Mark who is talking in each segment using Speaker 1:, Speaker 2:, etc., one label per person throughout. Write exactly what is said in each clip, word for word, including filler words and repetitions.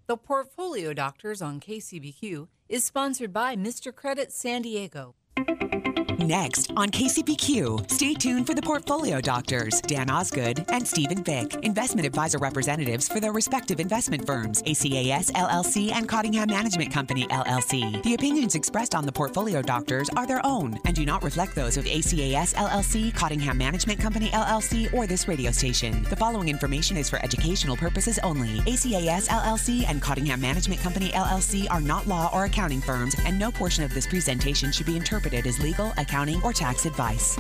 Speaker 1: The Portfolio Doctors on K C B Q is sponsored by Mister Credit San Diego.
Speaker 2: Next on K C B Q, stay tuned for the Portfolio Doctors, Dan Osgood and Stephen Vick, investment advisor representatives for their respective investment firms, A C A S L L C and Cottingham Management Company L L C. The opinions expressed on the Portfolio Doctors are their own and do not reflect those of A C A S L L C, Cottingham Management Company L L C, or this radio station. The following information is for educational purposes only. A C A S L L C and Cottingham Management Company L L C are not law or accounting firms, and no portion of this presentation should be interpreted as legal, accounting, or tax advice.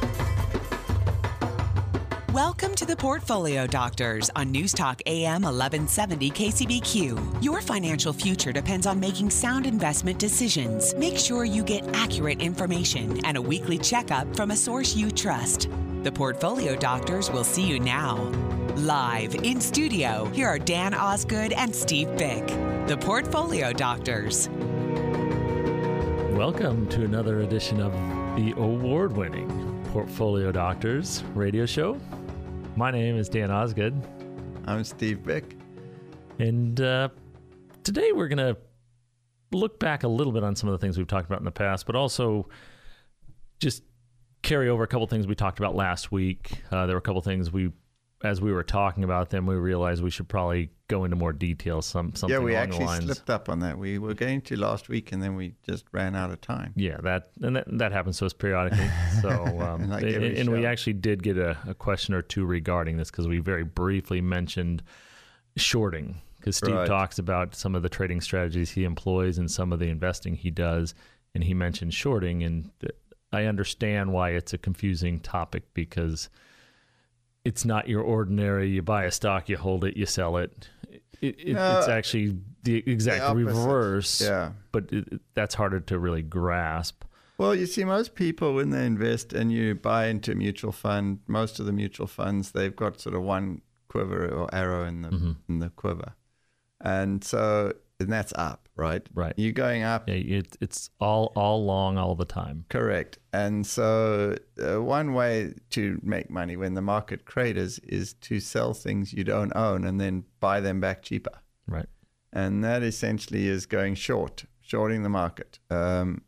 Speaker 2: Welcome to the Portfolio Doctors on News Talk A M eleven seventy K C B Q. Your financial future depends on making sound investment decisions. Make sure you get accurate information and a weekly checkup from a source you trust. The Portfolio Doctors will see you now. Live in studio, here are Dan Osgood and Steve Bick. The Portfolio Doctors.
Speaker 3: Welcome to another edition of the award-winning Portfolio Doctors radio show. My name is Dan Osgood.
Speaker 4: I'm Steve Bick.
Speaker 3: And uh, today we're going to look back a little bit on some of the things we've talked about in the past, but also just carry over a couple things we talked about last week. Uh, there were a couple things we, as we were talking about them, we realized we should probably go into more detail. Some something
Speaker 4: yeah, we
Speaker 3: along
Speaker 4: actually
Speaker 3: the lines.
Speaker 4: slipped up on that. We were going to last week, and then we just ran out of time.
Speaker 3: Yeah, that and that, that happens to us periodically. So, um,
Speaker 4: Like
Speaker 3: and,
Speaker 4: every
Speaker 3: and we
Speaker 4: show.
Speaker 3: actually did get a, a question or two regarding this because we very briefly mentioned shorting. Because Steve
Speaker 4: Right.
Speaker 3: talks about some of the trading strategies he employs and some of the investing he does, and he mentioned shorting. And I understand why it's a confusing topic because it's not your ordinary, you buy a stock, you hold it, you sell it. It, it
Speaker 4: No,
Speaker 3: it's actually the exact
Speaker 4: the opposite.
Speaker 3: reverse,
Speaker 4: Yeah.
Speaker 3: but it, it- that's harder to really grasp.
Speaker 4: Well, you see, most people, when they invest and you buy into a mutual fund, most of the mutual funds, they've got sort of one quiver or arrow in the
Speaker 3: Mm-hmm.
Speaker 4: in the quiver. And so, and that's up, right?
Speaker 3: Right.
Speaker 4: You're going up.
Speaker 3: Yeah, it, it's all all long all the time.
Speaker 4: Correct. And so uh, one way to make money when the market craters is to sell things you don't own and then buy them back cheaper.
Speaker 3: Right.
Speaker 4: And that essentially is going short, shorting the market. Um,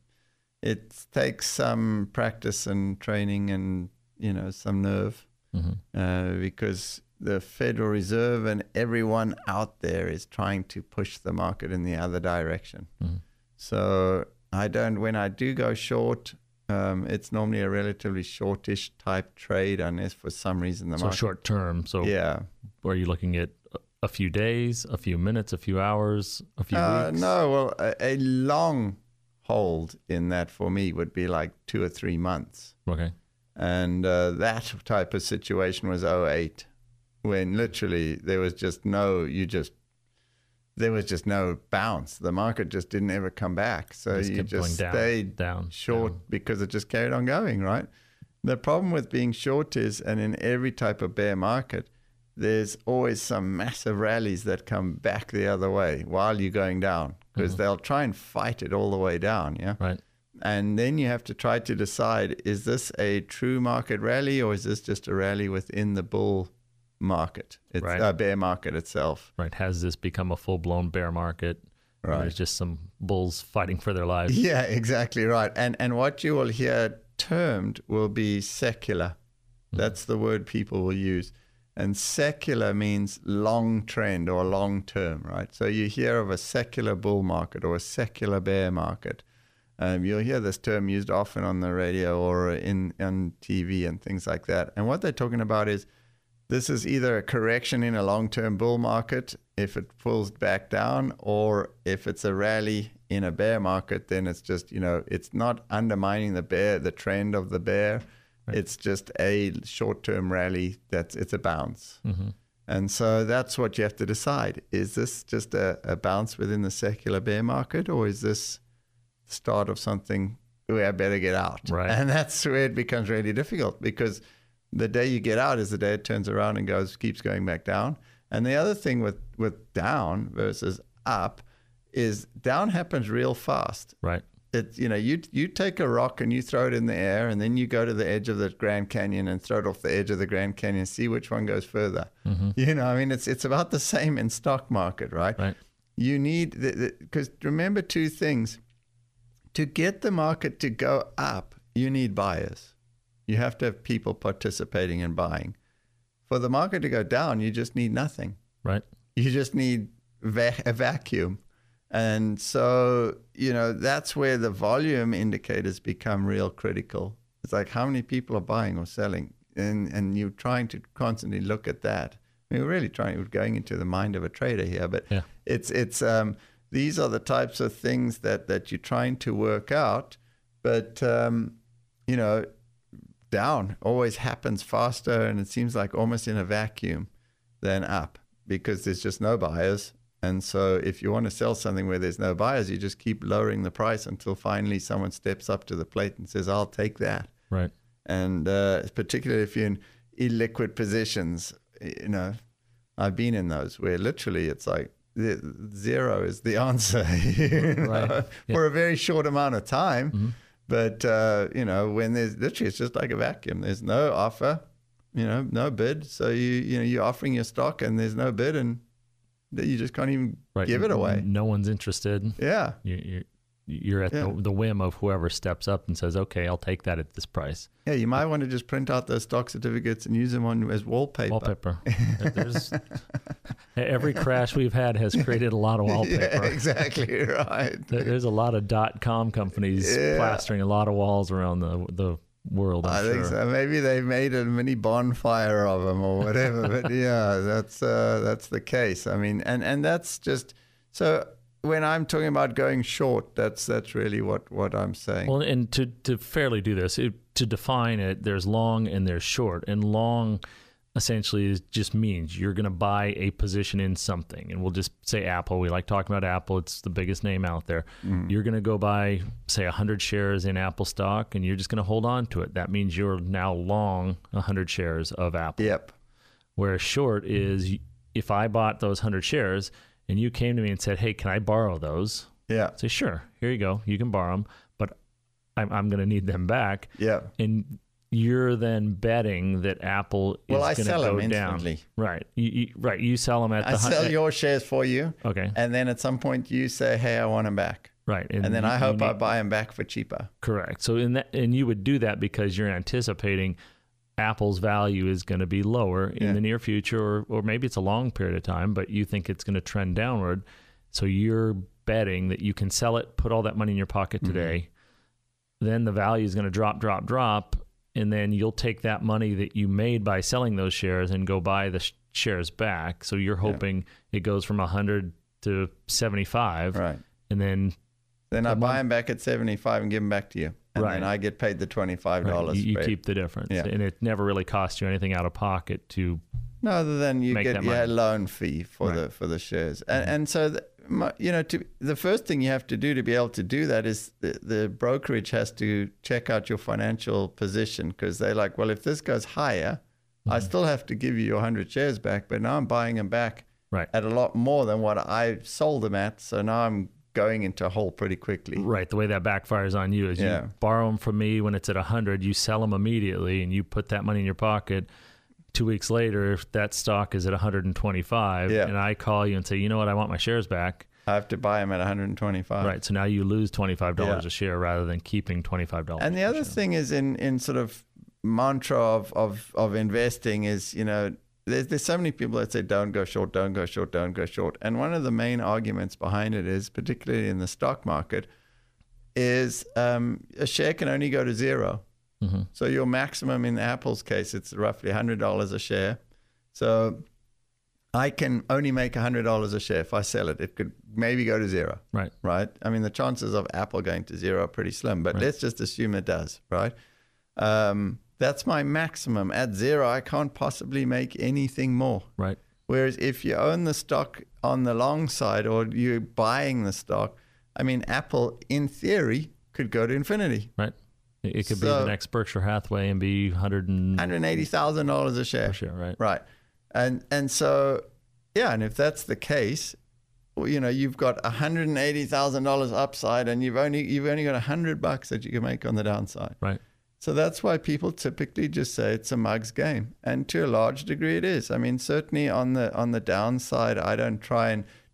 Speaker 4: it takes some practice and training and, you know, some nerve
Speaker 3: Mm-hmm.
Speaker 4: uh, because the Federal Reserve and everyone out there is trying to push the market in the other direction.
Speaker 3: Mm-hmm.
Speaker 4: So I don't, when I do go short, um, it's normally a relatively shortish type trade unless for some reason the
Speaker 3: So
Speaker 4: market.
Speaker 3: short term. So
Speaker 4: Yeah.
Speaker 3: are you looking at a few days, a few minutes, a few hours, a few
Speaker 4: Uh,
Speaker 3: weeks?
Speaker 4: no, well, a, a long hold in that for me would be like two or three months.
Speaker 3: Okay.
Speaker 4: And uh, that type of situation was oh eight, when literally there was just no, you just, there was just no bounce. The market just didn't ever come back. So
Speaker 3: Just
Speaker 4: you
Speaker 3: kept
Speaker 4: just
Speaker 3: going down,
Speaker 4: stayed
Speaker 3: down,
Speaker 4: short
Speaker 3: down.
Speaker 4: because it just carried on going, right? The problem with being short is, and in every type of bear market, there's always some massive rallies that come back the other way while you're going down because
Speaker 3: Mm-hmm.
Speaker 4: they'll try and fight it all the way down, yeah?
Speaker 3: Right.
Speaker 4: And then you have to try to decide, is this a true market rally or is this just a rally within the bull market, it's
Speaker 3: Right.
Speaker 4: uh, bear market itself?
Speaker 3: Right. Has this become a full blown bear market? Or
Speaker 4: Right.
Speaker 3: There's just some bulls fighting for their lives.
Speaker 4: Yeah, exactly right. And and what you will hear termed will be secular. That's the word people will use. And secular means long trend or long term, right? So you hear of a secular bull market or a secular bear market. Um, you'll hear this term used often on the radio or in on T V and things like that. And what they're talking about is this is either a correction in a long-term bull market if it pulls back down, or if it's a rally in a bear market, then it's just, you know, it's not undermining the bear, the trend of the bear. Right. It's just a short-term rally. That's it's a bounce. Mm-hmm. And so that's what you have to decide. Is this just a, a bounce within the secular bear market, or is this the start of something where I better get out?
Speaker 3: Right.
Speaker 4: And that's where it becomes really difficult, because the day you get out is the day it turns around and goes, keeps going back down. And the other thing with, with down versus up is down happens real fast.
Speaker 3: Right.
Speaker 4: It, you know, you you take a rock and you throw it in the air, and then you go to the edge of the Grand Canyon and throw it off the edge of the Grand Canyon, see which one goes further. Mm-hmm. You know, I mean, it's it's about the same in stock market, right?
Speaker 3: Right.
Speaker 4: You need, because remember two things. To get the market to go up, you need buyers. You have to have people participating in buying. For the market to go down, you just need nothing.
Speaker 3: Right.
Speaker 4: You just need va- a vacuum. And so, you know, that's where the volume indicators become real critical. It's like how many people are buying or selling, and and you're trying to constantly look at that. I mean, we're really trying, we're going into the mind of a trader here, but
Speaker 3: yeah.
Speaker 4: it's it's um, these are the types of things that that you're trying to work out. But um, you know, down always happens faster, and it seems like almost in a vacuum, than up, because there's just no buyers. And so if you want to sell something where there's no buyers, you just keep lowering the price until finally someone steps up to the plate and says, I'll take that.
Speaker 3: Right.
Speaker 4: And uh, particularly if you're in illiquid positions, you know, I've been in those where literally it's like the, zero is the answer you know,
Speaker 3: right. yeah.
Speaker 4: for a very short amount of time.
Speaker 3: Mm-hmm.
Speaker 4: But, uh, you know, when there's literally, it's just like a vacuum. There's no offer, you know, no bid. So, you you know, you're offering your stock and there's no bid, and you just can't even
Speaker 3: right.
Speaker 4: give it away.
Speaker 3: No one's interested.
Speaker 4: Yeah.
Speaker 3: You, you're, you're at
Speaker 4: yeah.
Speaker 3: the, the whim of whoever steps up and says, okay, I'll take that at this price.
Speaker 4: Yeah, you might want to just print out those stock certificates and use them on as wallpaper.
Speaker 3: Wallpaper. There's, every crash we've had has created a lot of wallpaper.
Speaker 4: Yeah, exactly right.
Speaker 3: There's a lot of dot-com companies
Speaker 4: yeah.
Speaker 3: plastering a lot of walls around the the world, I'm
Speaker 4: I
Speaker 3: sure.
Speaker 4: think so. Maybe they made a mini bonfire of them or whatever. But yeah, that's uh, that's the case. I mean, and, and that's just so. When I'm talking about going short, that's that's really what, what I'm saying.
Speaker 3: Well, and to to fairly do this, it, to define it, there's long and there's short, and long essentially is, just means you're going to buy a position in something. And we'll just say Apple. We like talking about Apple. It's the biggest name out there. Mm. You're going to go buy, say, one hundred shares in Apple stock, and you're just going to hold on to it. That means you're now long one hundred shares of Apple.
Speaker 4: Yep.
Speaker 3: Whereas short is if I bought those one hundred shares and you came to me and said, hey, can I borrow those?
Speaker 4: Yeah.
Speaker 3: I'd say, sure, here you go. You can borrow them, but I'm, I'm going to need them back.
Speaker 4: Yeah.
Speaker 3: And you're then betting that Apple is
Speaker 4: well, I
Speaker 3: going to
Speaker 4: sell
Speaker 3: go
Speaker 4: them
Speaker 3: down.
Speaker 4: Instantly.
Speaker 3: Right. You, you, right. You sell them at
Speaker 4: I
Speaker 3: the
Speaker 4: sell
Speaker 3: hun-
Speaker 4: your shares for you.
Speaker 3: Okay.
Speaker 4: And then at some point you say, hey, I want them back.
Speaker 3: Right.
Speaker 4: And, and then
Speaker 3: you,
Speaker 4: I hope
Speaker 3: need,
Speaker 4: I buy them back for cheaper.
Speaker 3: Correct. So in that, and you would do that because you're anticipating Apple's value is going to be lower in
Speaker 4: yeah.
Speaker 3: the near future, or, or maybe it's a long period of time, but you think it's going to trend downward. So you're betting that you can sell it, put all that money in your pocket today. Mm-hmm. Then the value is going to drop, drop, drop. And then you'll take that money that you made by selling those shares and go buy the sh- shares back. So you're hoping yeah. it goes from one hundred to seventy-five.
Speaker 4: Right.
Speaker 3: And then...
Speaker 4: Then I buy them back at seventy-five and give them back to you. And
Speaker 3: right.
Speaker 4: then I get paid the twenty-five dollars.
Speaker 3: Right. You, you keep the difference.
Speaker 4: Yeah.
Speaker 3: And it never really costs you anything out of pocket to...
Speaker 4: No, other than you
Speaker 3: make
Speaker 4: get yeah, a loan fee for
Speaker 3: right.
Speaker 4: the for the shares. And, and so, the, you know, to, the first thing you have to do to be able to do that is the, the brokerage has to check out your financial position, because they're like, well, if this goes higher, mm-hmm. I still have to give you your one hundred shares back, but now I'm buying them back
Speaker 3: right.
Speaker 4: at a lot more than what I sold them at. So now I'm going into a hole pretty quickly.
Speaker 3: Right. The way that backfires on you is
Speaker 4: yeah.
Speaker 3: you borrow them from me when it's at one hundred, you sell them immediately, and you put that money in your pocket. Two weeks later, if that stock is at one hundred twenty-five,
Speaker 4: yeah.
Speaker 3: and I call you and say, you know what, I want my shares back.
Speaker 4: I have to buy them at one hundred twenty-five.
Speaker 3: Right. So now you lose twenty-five dollars
Speaker 4: yeah.
Speaker 3: a share rather than keeping twenty-five dollars.
Speaker 4: And the other
Speaker 3: share.
Speaker 4: thing is in, in sort of mantra of, of, of investing is, you know, there's, there's so many people that say, don't go short, don't go short, don't go short. And one of the main arguments behind it is, particularly in the stock market, is um, a share can only go to zero. Mm-hmm. So your maximum in Apple's case, it's roughly one hundred dollars a share. So I can only make one hundred dollars a share if I sell it. It could maybe go to zero.
Speaker 3: Right.
Speaker 4: Right. I mean, the chances of Apple going to zero are pretty slim, but right. let's just assume it does. Right. Um, that's my maximum. At zero, I can't possibly make anything more.
Speaker 3: Right.
Speaker 4: Whereas if you own the stock on the long side, or you're buying the stock, I mean, Apple, in theory, could go to infinity.
Speaker 3: Right. It could
Speaker 4: so,
Speaker 3: be the next Berkshire Hathaway and be one hundred and...
Speaker 4: one hundred eighty thousand dollars a share.
Speaker 3: Per share, right.
Speaker 4: Right. And and so, yeah, and if that's the case, well, you know, you've got one hundred eighty thousand dollars upside, and you've only you've only got one hundred bucks that you can make on the downside.
Speaker 3: Right.
Speaker 4: So that's why people typically just say it's a mug's game. And to a large degree it is. I mean, certainly on the on the downside, I don't try and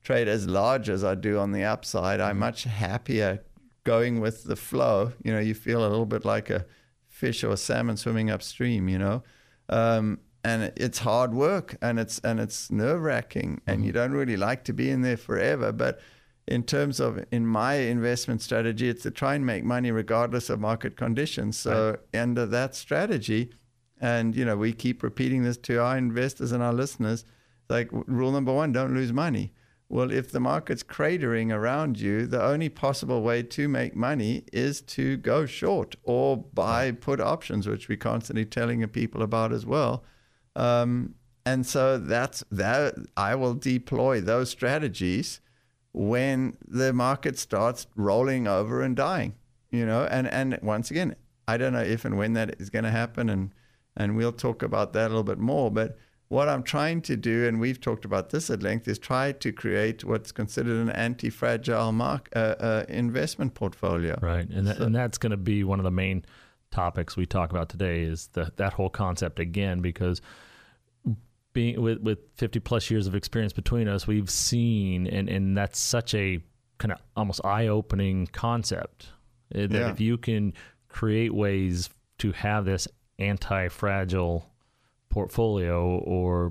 Speaker 4: trade as large as I do on the upside. I'm much happier going with the flow. You know, you feel a little bit like a fish or a salmon swimming upstream, you know. Um, and it's hard work, and it's and it's nerve-wracking, and you don't really like to be in there forever. But in terms of, in my investment strategy, it's to try and make money regardless of market conditions. So right. under that strategy, and, you know, we keep repeating this to our investors and our listeners, like rule number one, don't lose money. Well, if the market's cratering around you, the only possible way to make money is to go short or buy put options, which we're constantly telling people about as well. Um, and so that's that. I will deploy those strategies when the market starts rolling over and dying, you know. And, and once again, I don't know if and when that is going to happen, and and we'll talk about that a little bit more. But what I'm trying to do, and we've talked about this at length, is try to create what's considered an anti-fragile mark, uh, uh, investment portfolio.
Speaker 3: Right, and that,
Speaker 4: so,
Speaker 3: and that's going to be one of the main topics we talk about today, is the, that whole concept again, because being with, with fifty plus years of experience between us, we've seen, and, and that's such a kind of almost eye-opening concept, that
Speaker 4: yeah.
Speaker 3: if you can create ways to have this anti-fragile portfolio or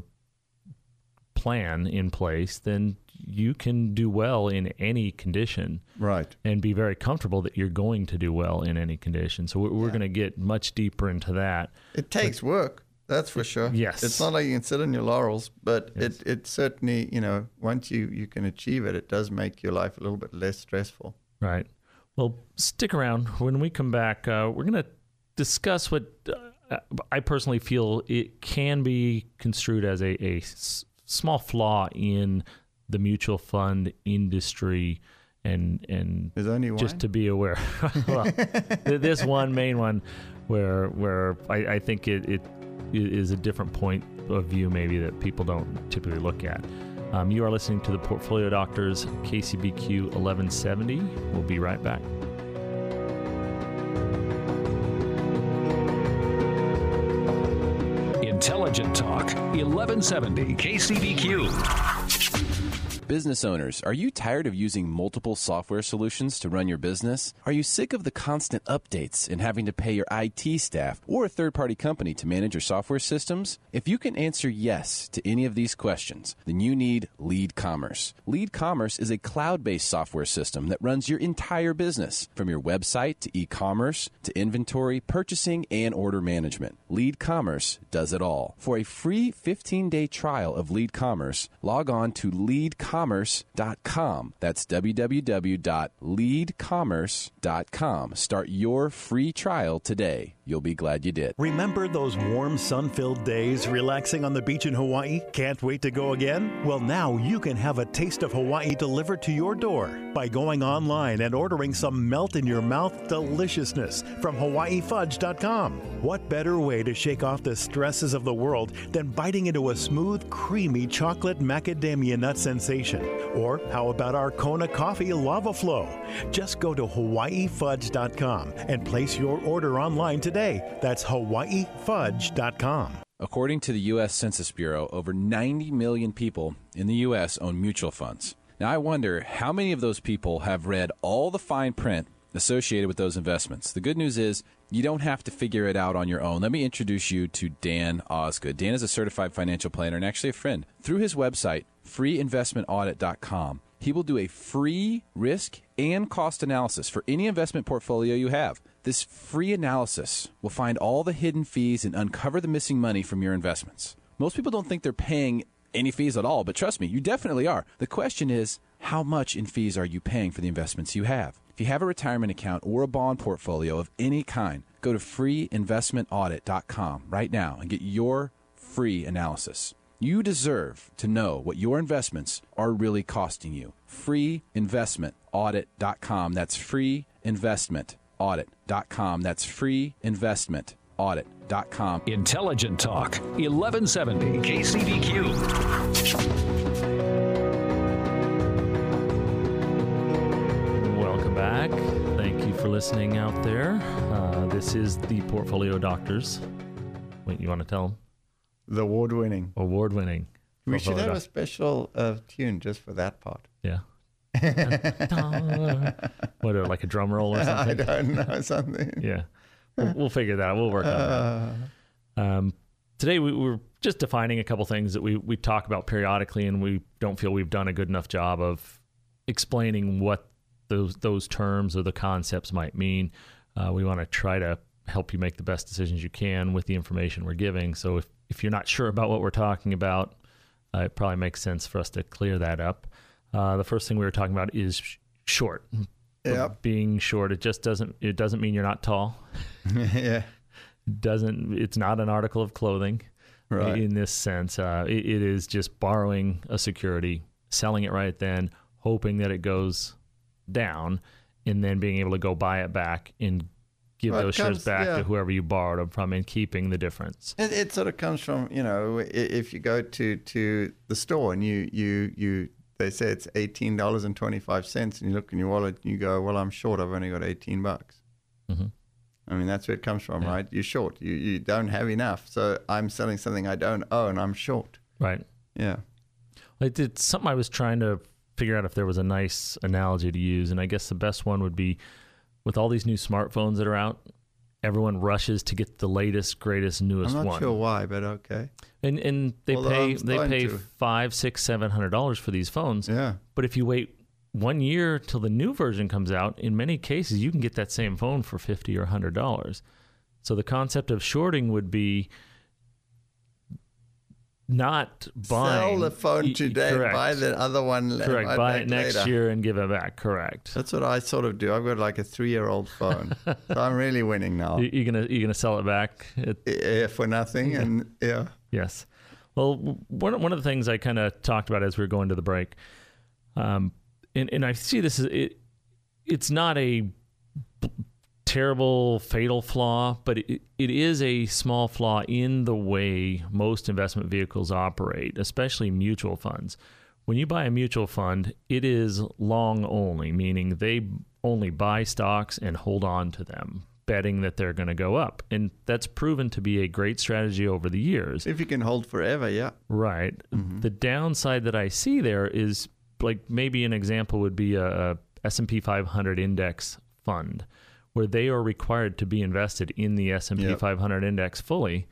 Speaker 3: plan in place, then you can do well in any condition,
Speaker 4: right?
Speaker 3: And be very comfortable that you're going to do well in any condition. So we're, we're yeah. going to get much deeper into that.
Speaker 4: It takes but, work. That's for sure.
Speaker 3: Yes.
Speaker 4: It's not like you can sit on your laurels, but yes. it, it certainly, you know, once you, you can achieve it, it does make your life a little bit less stressful.
Speaker 3: Right. Well, stick around. When we come back, uh, we're going to discuss what uh, I personally feel it can be construed as a, a s- small flaw in the mutual fund industry. And, and
Speaker 4: There's only one?
Speaker 3: Just to be aware. Well, this one main one where, where I, I think it, it is a different point of view maybe that people don't typically look at. Um, you are listening to the Portfolio Doctors, K C B Q eleven seventy. We'll be right back.
Speaker 5: Intelligent Talk, eleven seventy K C B Q.
Speaker 6: Business owners, are you tired of using multiple software solutions to run your business? Are you sick of the constant updates and having to pay your I T staff or a third-party company to manage your software systems? If you can answer yes to any of these questions, then you need Lead Commerce. Lead Commerce is a cloud-based software system that runs your entire business, from your website to e-commerce to inventory, purchasing, and order management. Lead Commerce does it all. For a free fifteen-day trial of Lead Commerce, log on to lead commerce dot com. That's w w w dot lead commerce dot com. Start your free trial today. You'll be glad you did.
Speaker 7: Remember those warm, sun-filled days relaxing on the beach in Hawaii? Can't wait to go again? Well, now you can have a taste of Hawaii delivered to your door by going online and ordering some melt-in-your-mouth deliciousness from hawaii fudge dot com. What better way to shake off the stresses of the world than biting into a smooth, creamy chocolate macadamia nut sensation? Or how about our Kona Coffee Lava Flow? Just go to hawaii fudge dot com and place your order online today. That's hawaii fudge dot com.
Speaker 6: According to the U S Census Bureau, over ninety million people in the U S own mutual funds. Now, I wonder how many of those people have read all the fine print associated with those investments. The good news is you don't have to figure it out on your own. Let me introduce you to Dan Osgood. Dan is a certified financial planner and actually a friend. Through his website, free investment audit dot com, he will do a free risk and cost analysis for any investment portfolio you have. This free analysis will find all the hidden fees and uncover the missing money from your investments. Most people don't think they're paying any fees at all, but trust me, you definitely are. The question is, how much in fees are you paying for the investments you have? If you have a retirement account or a bond portfolio of any kind, go to free investment audit dot com right now and get your free analysis. You deserve to know what your investments are really costing you. free investment audit dot com. That's free investment audit dot com. That's free investment audit dot com.
Speaker 5: Intelligent Talk, eleven seventy K C B Q.
Speaker 3: Welcome back. Thank you for listening out there. Uh, this is the Portfolio Doctors. Wait, you want to tell them?
Speaker 4: The award-winning.
Speaker 3: Award-winning.
Speaker 4: We should have
Speaker 3: portfolio
Speaker 4: a special uh, tune just for that part.
Speaker 3: Yeah. What, like a drum roll or something?
Speaker 4: I don't know, something.
Speaker 3: Yeah. We'll, we'll figure that out. We'll work on
Speaker 4: Uh,
Speaker 3: that. Um, today, we were just defining a couple things that we, we talk about periodically, and we don't feel we've done a good enough job of explaining what those those terms or the concepts might mean. Uh, we want to try to help you make the best decisions you can with the information we're giving. So if, if you're not sure about what we're talking about, uh, it probably makes sense for us to clear that up. Uh, the first thing we were talking about is sh- short.
Speaker 4: Yep.
Speaker 3: Being short, it just doesn't it doesn't mean you're not tall.
Speaker 4: yeah.
Speaker 3: Doesn't it's not an article of clothing,
Speaker 4: Right.
Speaker 3: in this sense. Uh, it, it is just borrowing a security, selling it right then, hoping that it goes down, and then being able to go buy it back and give
Speaker 4: Well, it
Speaker 3: those
Speaker 4: comes-
Speaker 3: shares back
Speaker 4: yeah.
Speaker 3: to whoever you borrowed them from, and keeping the difference.
Speaker 4: It, it sort of comes from, you know, i- if you go to, to the store and you, you, you, they say it's eighteen dollars and twenty-five cents, and you look in your wallet and you go, well, I'm short. I've only got eighteen bucks.
Speaker 3: Mm-hmm.
Speaker 4: I mean, that's where it comes from,
Speaker 3: Yeah.
Speaker 4: right? You're short. You, you don't have enough. So I'm selling something I don't own. I'm short.
Speaker 3: Right.
Speaker 4: Yeah.
Speaker 3: It, it's something I was trying to figure out if there was a nice analogy to use, and I guess the best one would be with all these new smartphones that are out, everyone rushes to get the latest, greatest, newest
Speaker 4: I'm not
Speaker 3: one.
Speaker 4: sure why, but okay.
Speaker 3: And and they
Speaker 4: Although
Speaker 3: pay
Speaker 4: I'm
Speaker 3: they
Speaker 4: starting
Speaker 3: pay
Speaker 4: to.
Speaker 3: five, six, seven hundred dollars for these phones.
Speaker 4: Yeah.
Speaker 3: But if you wait one year till the new version comes out, in many cases you can get that same phone for fifty or a hundred dollars. So the concept of shorting would be not buying.
Speaker 4: Sell the phone
Speaker 3: Y-
Speaker 4: today,
Speaker 3: correct.
Speaker 4: buy the other one la-
Speaker 3: Correct.
Speaker 4: buy
Speaker 3: Buy
Speaker 4: back
Speaker 3: it next
Speaker 4: later.
Speaker 3: year and give it back. Correct.
Speaker 4: That's what I sort of do. I've got like a three-year-old phone, so I'm really winning now.
Speaker 3: You- You're gonna you're gonna sell it back. It,
Speaker 4: Yeah, for nothing, and yeah.
Speaker 3: Yes. Well, w- one one of the things I kind of talked about as we were going to the break, um, and and I see this as it, it's not a b- terrible fatal flaw, but it, it is a small flaw in the way most investment vehicles operate, especially mutual funds. When you buy a mutual fund, it is long only, meaning they only buy stocks and hold on to them, betting that they're going to go up. And that's proven to be a great strategy over the years.
Speaker 4: If you can hold forever, yeah.
Speaker 3: Right. The downside that I see there is, like, maybe an example would be a, a S and P five hundred index fund, where they are required to be invested in the S and P
Speaker 4: Yep.
Speaker 3: five hundred index fully.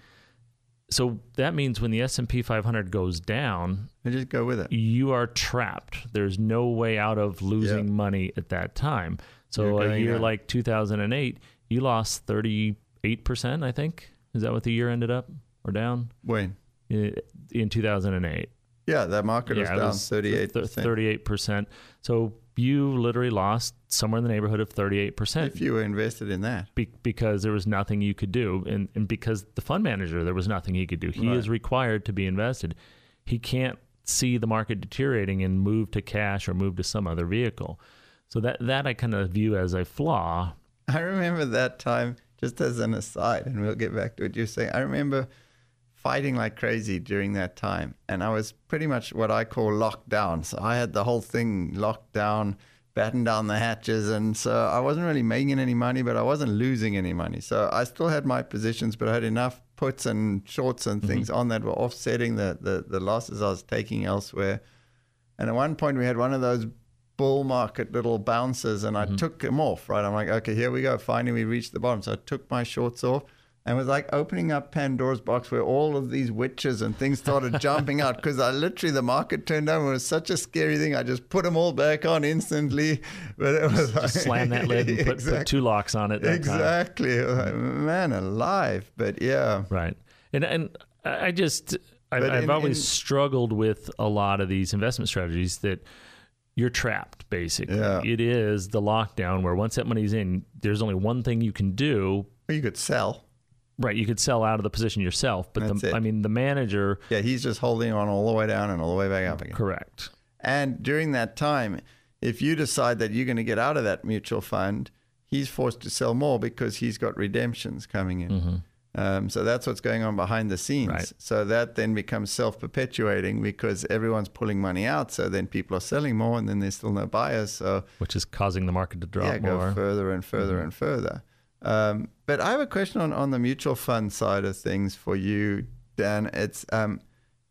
Speaker 3: So that means when the S and P five hundred goes down,
Speaker 4: I just go with it.
Speaker 3: you are trapped. There's no way out of losing
Speaker 4: Yep.
Speaker 3: money at that time. So
Speaker 4: You're
Speaker 3: a
Speaker 4: going
Speaker 3: year
Speaker 4: out.
Speaker 3: like two thousand eight, you lost thirty-eight percent, I think. Is that what the year ended up, or down?
Speaker 4: When?
Speaker 3: I- In two thousand eight.
Speaker 4: Yeah, that market was
Speaker 3: it
Speaker 4: down
Speaker 3: was
Speaker 4: thirty-eight
Speaker 3: th-
Speaker 4: percent.
Speaker 3: thirty-eight percent. So you literally lost somewhere in the neighborhood of thirty-eight percent
Speaker 4: If you were invested in that.
Speaker 3: be- because there was nothing you could do. And, and because the fund manager, there was nothing he could do. He
Speaker 4: Right.
Speaker 3: is required to be invested. He can't see the market deteriorating and move to cash or move to some other vehicle. So that, that I kind of view as a flaw.
Speaker 4: I remember that time, just as an aside, and we'll get back to what you're saying. I remember fighting like crazy during that time, and I was pretty much what I call locked down. So I had the whole thing locked down, battened down the hatches, and so I wasn't really making any money, but I wasn't losing any money. So I still had my positions, but I had enough puts and shorts and things on that were offsetting the, the, the losses I was taking elsewhere. And at one point we had one of those bull market little bounces, and I took them off, right? I'm like, okay, here we go. Finally, we reached the bottom. So I took my shorts off and was like opening up Pandora's box, where all of these witches and things started jumping out, because I literally, the market turned down. It was such a scary thing. I just put them all back on instantly. But it was like,
Speaker 3: Just slam that lid and put, put
Speaker 4: Exactly.
Speaker 3: two locks on it. That time.
Speaker 4: Exactly. It was like, man alive. But yeah.
Speaker 3: Right. And and I just I,
Speaker 4: But
Speaker 3: I've
Speaker 4: in-
Speaker 3: always
Speaker 4: in-
Speaker 3: struggled with a lot of these investment strategies that you're trapped, basically.
Speaker 4: Yeah.
Speaker 3: It is the lockdown where once that money's in, there's only one thing you can do.
Speaker 4: Or you could sell.
Speaker 3: Right, you could sell out of the position yourself, but
Speaker 4: That's
Speaker 3: the,
Speaker 4: it.
Speaker 3: I mean the manager.
Speaker 4: Yeah, he's just holding on all the way down and all the way back up again.
Speaker 3: Correct.
Speaker 4: And during that time, if you decide that you're going to get out of that mutual fund, he's forced to sell more because he's got redemptions coming in.
Speaker 3: Mm-hmm.
Speaker 4: Um, so that's what's going on behind the scenes.
Speaker 3: Right.
Speaker 4: So that then becomes self-perpetuating because everyone's pulling money out. So then people are selling more, and then there's still no buyers. So
Speaker 3: Which is causing the market to drop
Speaker 4: yeah, go
Speaker 3: more.
Speaker 4: further and further
Speaker 3: Mm-hmm.
Speaker 4: and further. Um, but I have a question on, on the mutual fund side of things for you, Dan. It's um,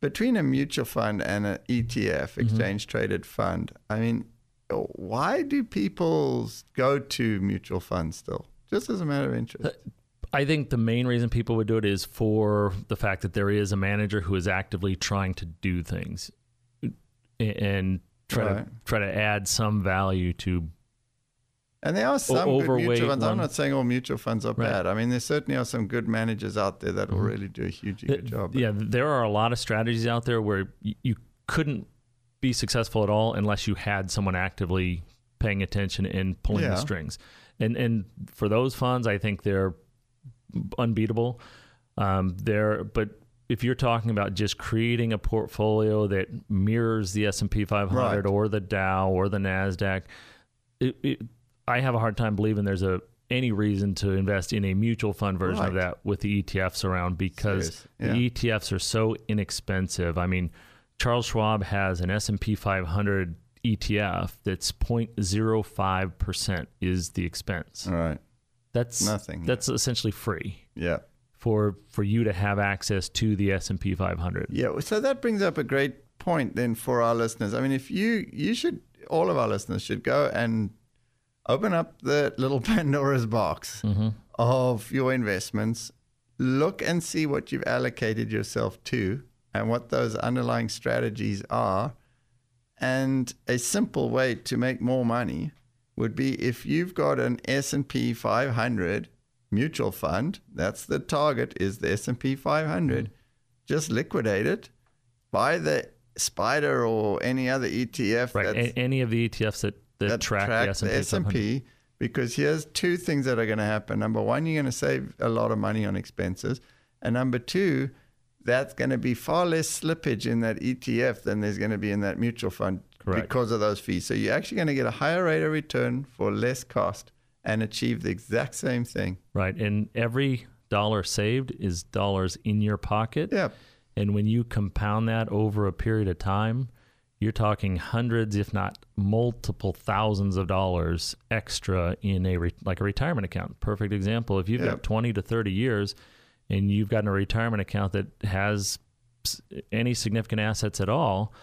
Speaker 4: between a mutual fund and an E T F, exchange traded fund, I mean, why do people go to mutual funds still? Just as a matter of interest.
Speaker 3: I think the main reason people would do it is for the fact that there is a manager who is actively trying to do things and try right. to try to add some value to.
Speaker 4: And there are some good mutual funds.
Speaker 3: One.
Speaker 4: I'm not saying all mutual funds are right. bad. I mean, there certainly are some good managers out there that will mm-hmm. really do a hugely good job.
Speaker 3: Yeah, there are a lot of strategies out there where you, you couldn't be successful at all unless you had someone actively paying attention and pulling yeah. the strings. And and for those funds, I think they're unbeatable. Um, they're but if you're talking about just creating a portfolio that mirrors the S and P five hundred right. or the Dow or the NASDAQ, it, it, I have a hard time believing there's a any reason to invest in a mutual fund version right. of that with the E T Fs around, because yeah. the E T Fs are so inexpensive. I mean, Charles Schwab has an S and P five hundred E T F that's zero point zero five percent is the expense.
Speaker 4: All right.
Speaker 3: That's
Speaker 4: nothing.
Speaker 3: That's essentially free.
Speaker 4: Yeah.
Speaker 3: For for you to have access to the S and P five hundred.
Speaker 4: Yeah. So that brings up a great point then for our listeners. I mean, if you you should all of our listeners should go and open up the little Pandora's box mm-hmm. of your investments, look and see what you've allocated yourself to and what those underlying strategies are. And a simple way to make more money would be if you've got an S and P five hundred mutual fund, that's the target, is the S and P five hundred, mm-hmm. just liquidate it, buy the SPDR or any other E T F.
Speaker 3: Right, a- any of the E T Fs that, that, that track, track the S and P, the S and P,
Speaker 4: because here's two things that are going to happen. Number one, you're going to save a lot of money on expenses. And number two, that's going to be far less slippage in that E T F than there's going to be in that mutual fund. Correct. Because of those fees. So you're actually going to get a higher rate of return for less cost and achieve the exact same thing.
Speaker 3: Right. And every dollar saved is dollars in your pocket.
Speaker 4: Yeah.
Speaker 3: And when you compound that over a period of time, you're talking hundreds, if not multiple thousands of dollars extra in a re- like a retirement account. Perfect example. If you've yep. got twenty to thirty years and you've got a retirement account that has any significant assets at all,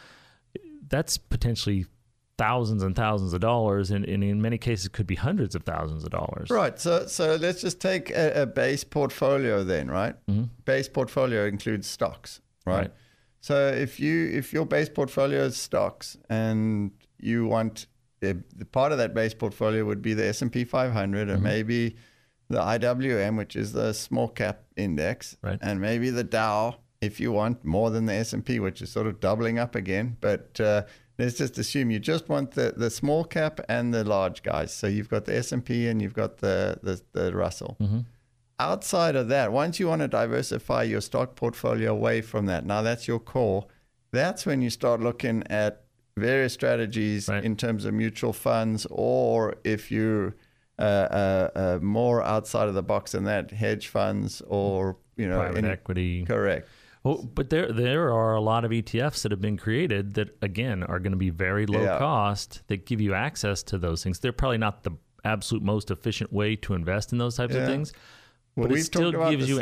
Speaker 3: that's potentially thousands and thousands of dollars, and, and in many cases could be hundreds of thousands of dollars.
Speaker 4: Right. So so let's just take a, a base portfolio then, right? Mm-hmm. Base portfolio includes stocks, right? right? So if you if your base portfolio is stocks and you want the, the part of that base portfolio would be the S and P five hundred mm-hmm. and maybe the I W M, which is the small cap index,
Speaker 3: right.
Speaker 4: and maybe the Dow, if you want more than the S and P, which is sort of doubling up again. But uh, let's just assume you just want the, the small cap and the large guys. So you've got the S and P and you've got the, the, the Russell. Mm-hmm. Outside of that, once you want to diversify your stock portfolio away from that, now that's your core, that's when you start looking at various strategies right. in terms of mutual funds, or if you're uh, uh, uh, more outside of the box than that, hedge funds or, you know,
Speaker 3: private
Speaker 4: any,
Speaker 3: equity.
Speaker 4: Correct.
Speaker 3: Well, but there there are a lot of E T Fs that have been created that, again, are going to be very low yeah. cost that give you access to those things. They're probably not the absolute most efficient way to invest in those types
Speaker 4: yeah.
Speaker 3: of things,
Speaker 4: well,
Speaker 3: but it still gives you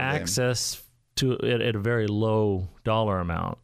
Speaker 3: access to it at a very low dollar amount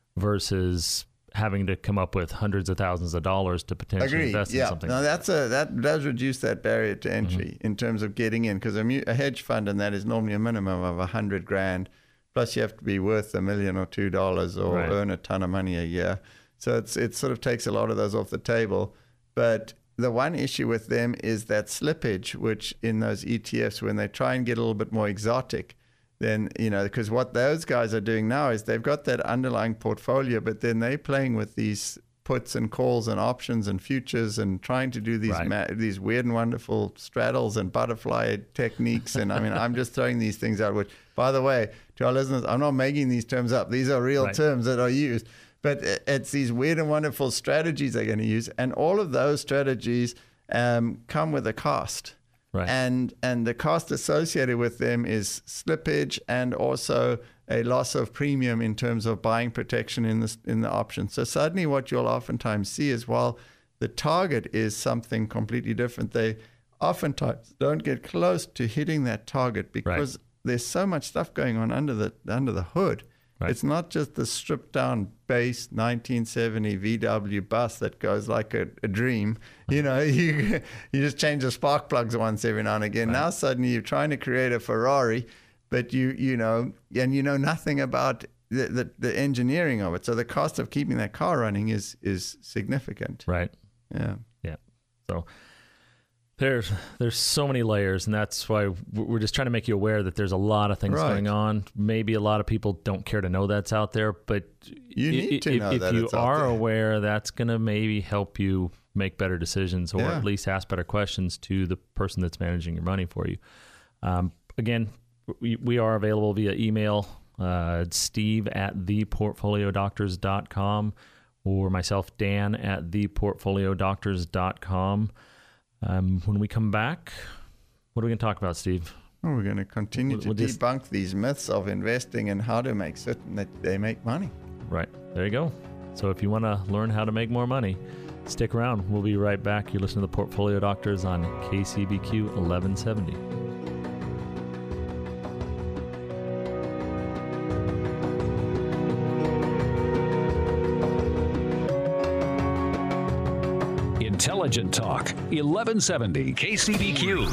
Speaker 3: versus having to come up with hundreds of thousands of dollars to potentially
Speaker 4: Agreed.
Speaker 3: invest
Speaker 4: yeah.
Speaker 3: in something.
Speaker 4: Now that's a that does reduce that barrier to entry mm-hmm. in terms of getting in, because a, mu- a hedge fund and that is normally a minimum of a hundred grand. Plus, you have to be worth a million or two dollars or right. earn a ton of money a year. So it's it sort of takes a lot of those off the table. But the one issue with them is that slippage, which in those E T Fs, when they try and get a little bit more exotic, then, you know, because what those guys are doing now is they've got that underlying portfolio, but then they're playing with these puts and calls and options and futures and trying to do these right. ma- these weird and wonderful straddles and butterfly techniques. And I mean, I'm just throwing these things out, which, by the way, to our listeners, I'm not making these terms up. These are real right. terms that are used. But it's these weird and wonderful strategies they're going to use. And all of those strategies um, come with a cost.
Speaker 3: Right.
Speaker 4: And and the cost associated with them is slippage and also a loss of premium in terms of buying protection in the, in the option. So suddenly what you'll oftentimes see is, while the target is something completely different, they oftentimes don't get close to hitting that target because right. there's so much stuff going on under the under the hood.
Speaker 3: Right.
Speaker 4: It's not just the stripped down base nineteen seventy V W bus that goes like a, a dream. You know, you you just change the spark plugs once every now and again. Right. Now suddenly you're trying to create a Ferrari, but you you know, and you know nothing about the, the, the engineering of it. So the cost of keeping that car running is is significant.
Speaker 3: Right.
Speaker 4: Yeah.
Speaker 3: Yeah. So there's there's so many layers, and that's why we're just trying to make you aware that there's a lot of things
Speaker 4: Right.
Speaker 3: going on. Maybe a lot of people don't care to know that's out there, but
Speaker 4: You need
Speaker 3: if,
Speaker 4: to know
Speaker 3: if
Speaker 4: that
Speaker 3: you
Speaker 4: it's out
Speaker 3: are
Speaker 4: there.
Speaker 3: aware, that's going to maybe help you make better decisions, or
Speaker 4: Yeah.
Speaker 3: at least ask better questions to the person that's managing your money for you. Um, again, we, we are available via email, uh, Steve at the portfolio doctors dot com, or myself, Dan at the portfolio doctors dot com. Um, when we come back, what are we going to talk about, Steve?
Speaker 4: Well, we're going to continue
Speaker 3: We'll-
Speaker 4: to
Speaker 3: we'll just-
Speaker 4: debunk these myths of investing and how to make certain that they make money.
Speaker 3: Right. There you go. So if you want to learn how to make more money, stick around. We'll be right back. You're listening to the Portfolio Doctors on K C B Q eleven seventy.
Speaker 5: Intelligent Talk, eleven seventy K C B Q.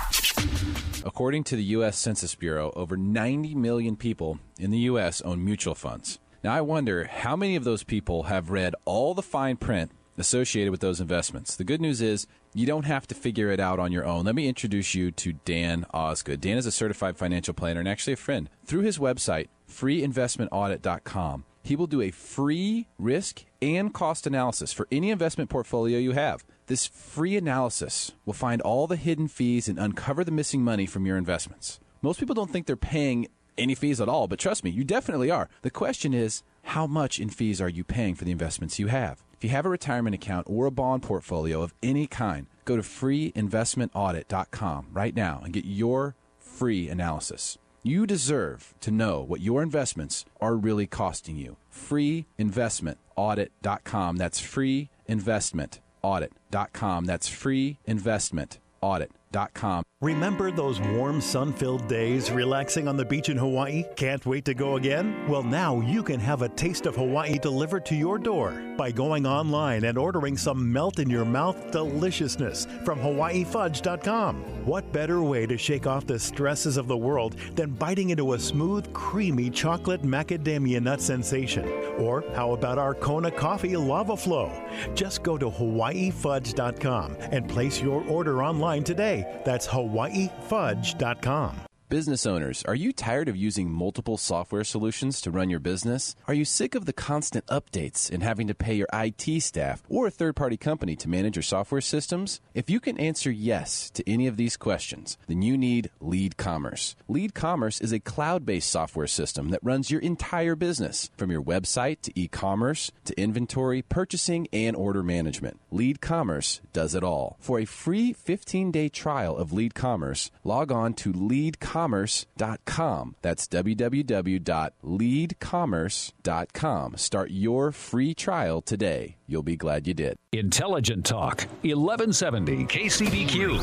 Speaker 6: According to the U S Census Bureau, over ninety million people in the U S own mutual funds. Now, I wonder how many of those people have read all the fine print associated with those investments. The good news is you don't have to figure it out on your own. Let me introduce you to Dan Osgood. Dan is a certified financial planner and actually a friend. Through his website, free investment audit dot com, he will do a free risk and cost analysis for any investment portfolio you have. This free analysis will find all the hidden fees and uncover the missing money from your investments. Most people don't think they're paying any fees at all, but trust me, you definitely are. The question is, how much in fees are you paying for the investments you have? If you have a retirement account or a bond portfolio of any kind, go to free investment audit dot com right now and get your free analysis. You deserve to know what your investments are really costing you. free investment audit dot com. That's free investment audit dot com. That's free investment audit dot com.
Speaker 7: Remember those warm, sun-filled days relaxing on the beach in Hawaii? Can't wait to go again? Well, now you can have a taste of Hawaii delivered to your door by going online and ordering some melt-in-your-mouth deliciousness from hawaii fudge dot com. What better way to shake off the stresses of the world than biting into a smooth, creamy chocolate macadamia nut sensation? Or how about our Kona Coffee Lava Flow? Just go to hawaii fudge dot com and place your order online today. That's hawaii fudge dot com.
Speaker 6: Business owners, are you tired of using multiple software solutions to run your business? Are you sick of the constant updates and having to pay your I T staff or a third-party company to manage your software systems? If you can answer yes to any of these questions, then you need Lead Commerce. Lead Commerce is a cloud-based software system that runs your entire business, from your website to e-commerce to inventory, purchasing, and order management. Lead Commerce does it all. For a free fifteen-day trial of Lead Commerce, log on to lead commerce dot com. That's w w w dot lead commerce dot com. Start your free trial today. You'll be glad you did.
Speaker 5: Intelligent Talk, eleven seventy K C B Q.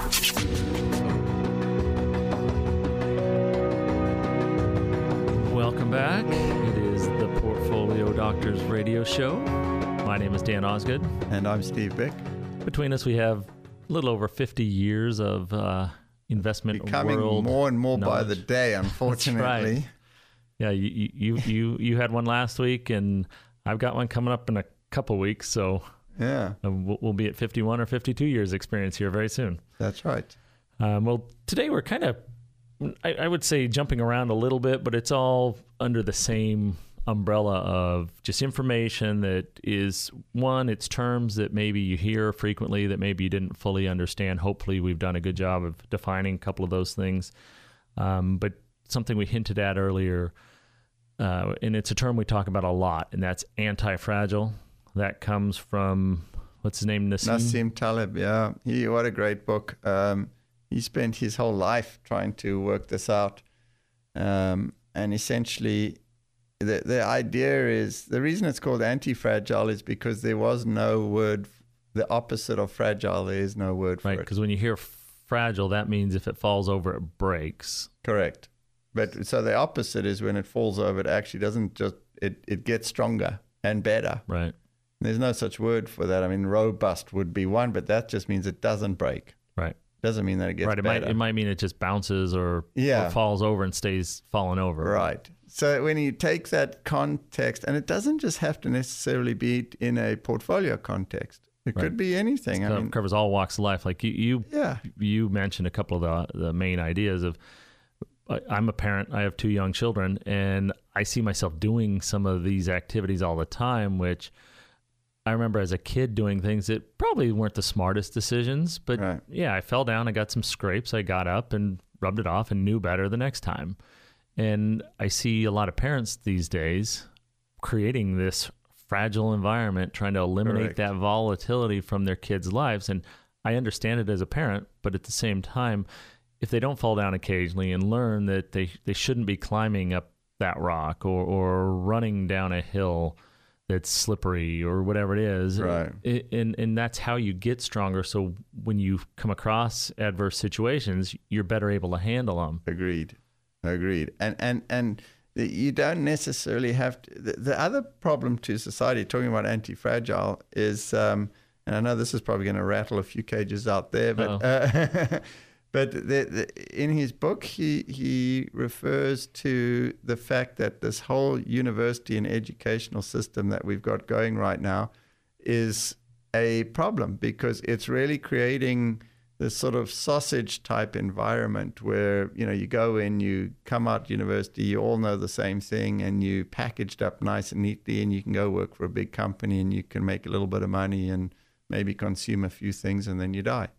Speaker 3: Welcome back. It is the Portfolio Doctors Radio Show. My name is Dan Osgood.
Speaker 4: And I'm Steve Bick.
Speaker 3: Between us, we have a little over fifty years of uh, investment
Speaker 4: Becoming
Speaker 3: world
Speaker 4: more and more by the
Speaker 3: knowledge.
Speaker 4: day, unfortunately.
Speaker 3: Right. Yeah, you, you you you had one last week, and I've got one coming up in a couple weeks. So
Speaker 4: Yeah,
Speaker 3: uh, we'll, we'll be at fifty-one or fifty-two years experience here very soon.
Speaker 4: that's right.
Speaker 3: Um, well, today we're kind of, I, I would say, jumping around a little bit, but it's all under the same umbrella of just information that is, one, it's terms that maybe you hear frequently that maybe you didn't fully understand. Hopefully we've done a good job of defining a couple of those things. Um, but something we hinted at earlier, uh, and it's a term we talk about a lot, and that's anti-fragile. That comes from, what's his name? Nassim?
Speaker 4: Nassim Taleb, yeah. He, what a great book. Um, he spent his whole life trying to work this out. Um, and essentially, the the idea is, the reason it's called anti-fragile is because there was no word, the opposite of fragile, there is no word for
Speaker 3: Right,
Speaker 4: it.
Speaker 3: because when you hear fragile, that means if it falls over, it breaks.
Speaker 4: Correct. But so the opposite is when it falls over, it actually doesn't just, it, it gets stronger and better.
Speaker 3: Right.
Speaker 4: There's no such word for that. I mean, robust would be one, but that just means it doesn't break.
Speaker 3: Right.
Speaker 4: Doesn't mean that it gets
Speaker 3: right. It
Speaker 4: better.
Speaker 3: might, it might mean it just bounces or,
Speaker 4: Yeah.
Speaker 3: or falls over and stays falling over.
Speaker 4: Right. So when you take that context, and it doesn't just have to necessarily be in a portfolio context. It
Speaker 3: Right.
Speaker 4: could be anything.
Speaker 3: It
Speaker 4: I mean,
Speaker 3: covers all walks of life. Like you, you,
Speaker 4: yeah.
Speaker 3: you mentioned a couple of the, the main ideas of, I- I'm a parent. I have two young children, and I see myself doing some of these activities all the time, which I remember as a kid doing things that probably weren't the smartest decisions. But
Speaker 4: Right.
Speaker 3: yeah, I fell down. I got some scrapes. I got up and rubbed it off and knew better the next time. And I see a lot of parents these days creating this fragile environment, trying to eliminate
Speaker 4: Correct.
Speaker 3: that volatility from their kids' lives. And I understand it as a parent, but at the same time, if they don't fall down occasionally and learn that they, they shouldn't be climbing up that rock or, or running down a hill that's slippery or whatever it is,
Speaker 4: Right.
Speaker 3: it, and, and that's how you get stronger. So when you come across adverse situations, you're better able to handle them.
Speaker 4: Agreed. Agreed. And and and the- you don't necessarily have to. The, the other problem to society, talking about anti-fragile, is, um, and I know this is probably going to rattle a few cages out there, but uh, but the, the, in his book, he he refers to the fact that this whole university and educational system that we've got going right now is a problem because it's really creating this sort of sausage type environment where, you know, you go in, you come out university, you all know the same thing, and you packaged up nice and neatly, and you can go work for a big company and you can make a little bit of money and maybe consume a few things and then you die.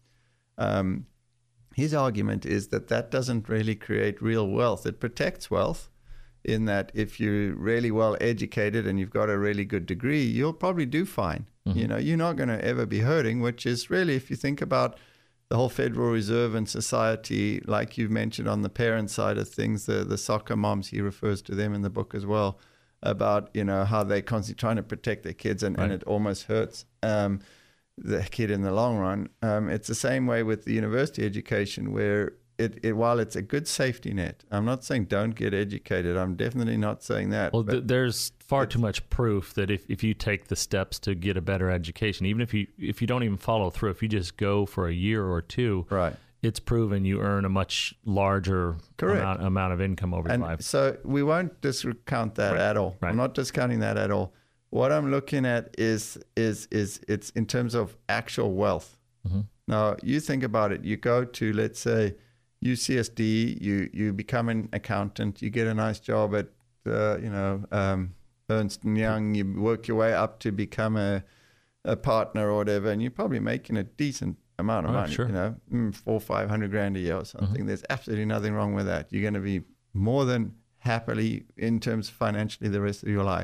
Speaker 4: Um, his argument is that that doesn't really create real wealth. It protects wealth in that if you're really well educated and you've got a really good degree, you'll probably do fine. Mm-hmm. You know, you're not going to ever be hurting, which is really, if you think about the whole Federal Reserve and society, like you mentioned on the parent side of things, the, the soccer moms, he refers to them in the book as well, about, you know, how they're constantly trying to protect their kids and,
Speaker 3: Right.
Speaker 4: and it almost hurts um, the kid in the long run. Um, it's the same way with the university education where it, it while it's a good safety net, I'm not saying don't get educated. I'm definitely not saying that.
Speaker 3: Well,
Speaker 4: but
Speaker 3: th- there's far
Speaker 4: it's-
Speaker 3: too much proof that if, if you take the steps to get a better education, even if you if you don't even follow through, if you just go for a year or two,
Speaker 4: right.
Speaker 3: it's proven you earn a much larger
Speaker 4: Correct.
Speaker 3: amount, amount of income over
Speaker 4: And
Speaker 3: your life.
Speaker 4: so we won't discount that
Speaker 3: Right.
Speaker 4: at all.
Speaker 3: Right.
Speaker 4: I'm not discounting that at all. What I'm looking at is is is it's in terms of actual wealth.
Speaker 3: Mm-hmm.
Speaker 4: Now you think about it. You go to, let's say, U C S D. You you become an accountant. You get a nice job at uh, you know um, Ernst and Young. You work your way up to become a a partner or whatever, and you're probably making a decent amount of
Speaker 3: Oh,
Speaker 4: money.
Speaker 3: sure.
Speaker 4: You know, mm, four five hundred grand a year or something.
Speaker 3: Mm-hmm.
Speaker 4: There's absolutely nothing wrong with that. You're going to be more than happily in terms financially the rest of your life.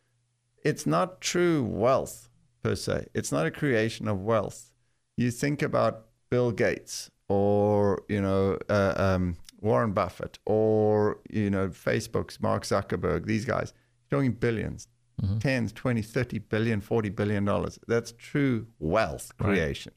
Speaker 4: It's not true wealth per se. It's not a creation of wealth. You think about Bill Gates or, you know, uh, um, Warren Buffett or, you know, Facebook's Mark Zuckerberg, these guys, you're talking billions,
Speaker 3: Mm-hmm.
Speaker 4: tens, twenty, thirty billion, forty billion dollars. That's true wealth
Speaker 3: Right.
Speaker 4: creation.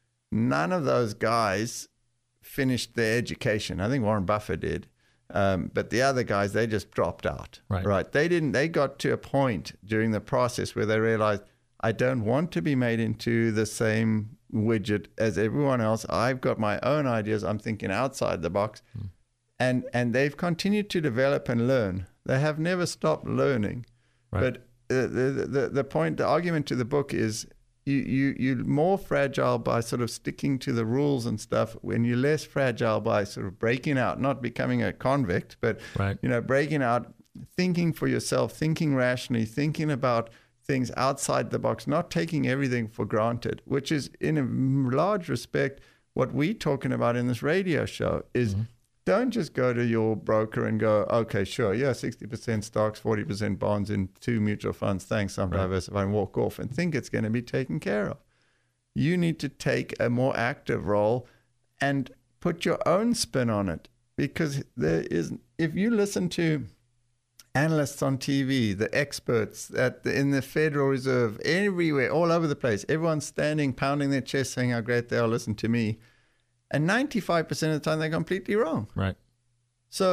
Speaker 4: None of those guys finished their education. I think Warren Buffett did. Um, but the other guys, they just dropped out.
Speaker 3: Right.
Speaker 4: Right. They didn't, they got to a point during the process where they realized, I don't want to be made into the same widget as everyone else. I've got my own ideas. I'm thinking outside the box. Mm. And and they've continued to develop and learn. They have never stopped learning.
Speaker 3: Right.
Speaker 4: But uh, the, the the point, the argument to the book is you, you, you're more fragile by sort of sticking to the rules and stuff when you're less fragile by sort of breaking out, not becoming a convict, but,
Speaker 3: Right.
Speaker 4: you know, breaking out, thinking for yourself, thinking rationally, thinking about things outside the box, not taking everything for granted, which is in a large respect what we're talking about in this radio show is mm-hmm. don't just go to your broker and go, okay, sure, yeah, sixty percent stocks, forty percent bonds in two mutual funds, thanks, I'm
Speaker 3: right.
Speaker 4: diversified, and walk off and think it's going to be taken care of. You need to take a more active role and put your own spin on it, because there is, if you listen to analysts on T V, the experts at the, in the Federal Reserve, everywhere, all over the place, everyone's standing, pounding their chest, saying how great they are, listen to me. And ninety-five percent of the time, they're completely wrong.
Speaker 3: Right.
Speaker 4: So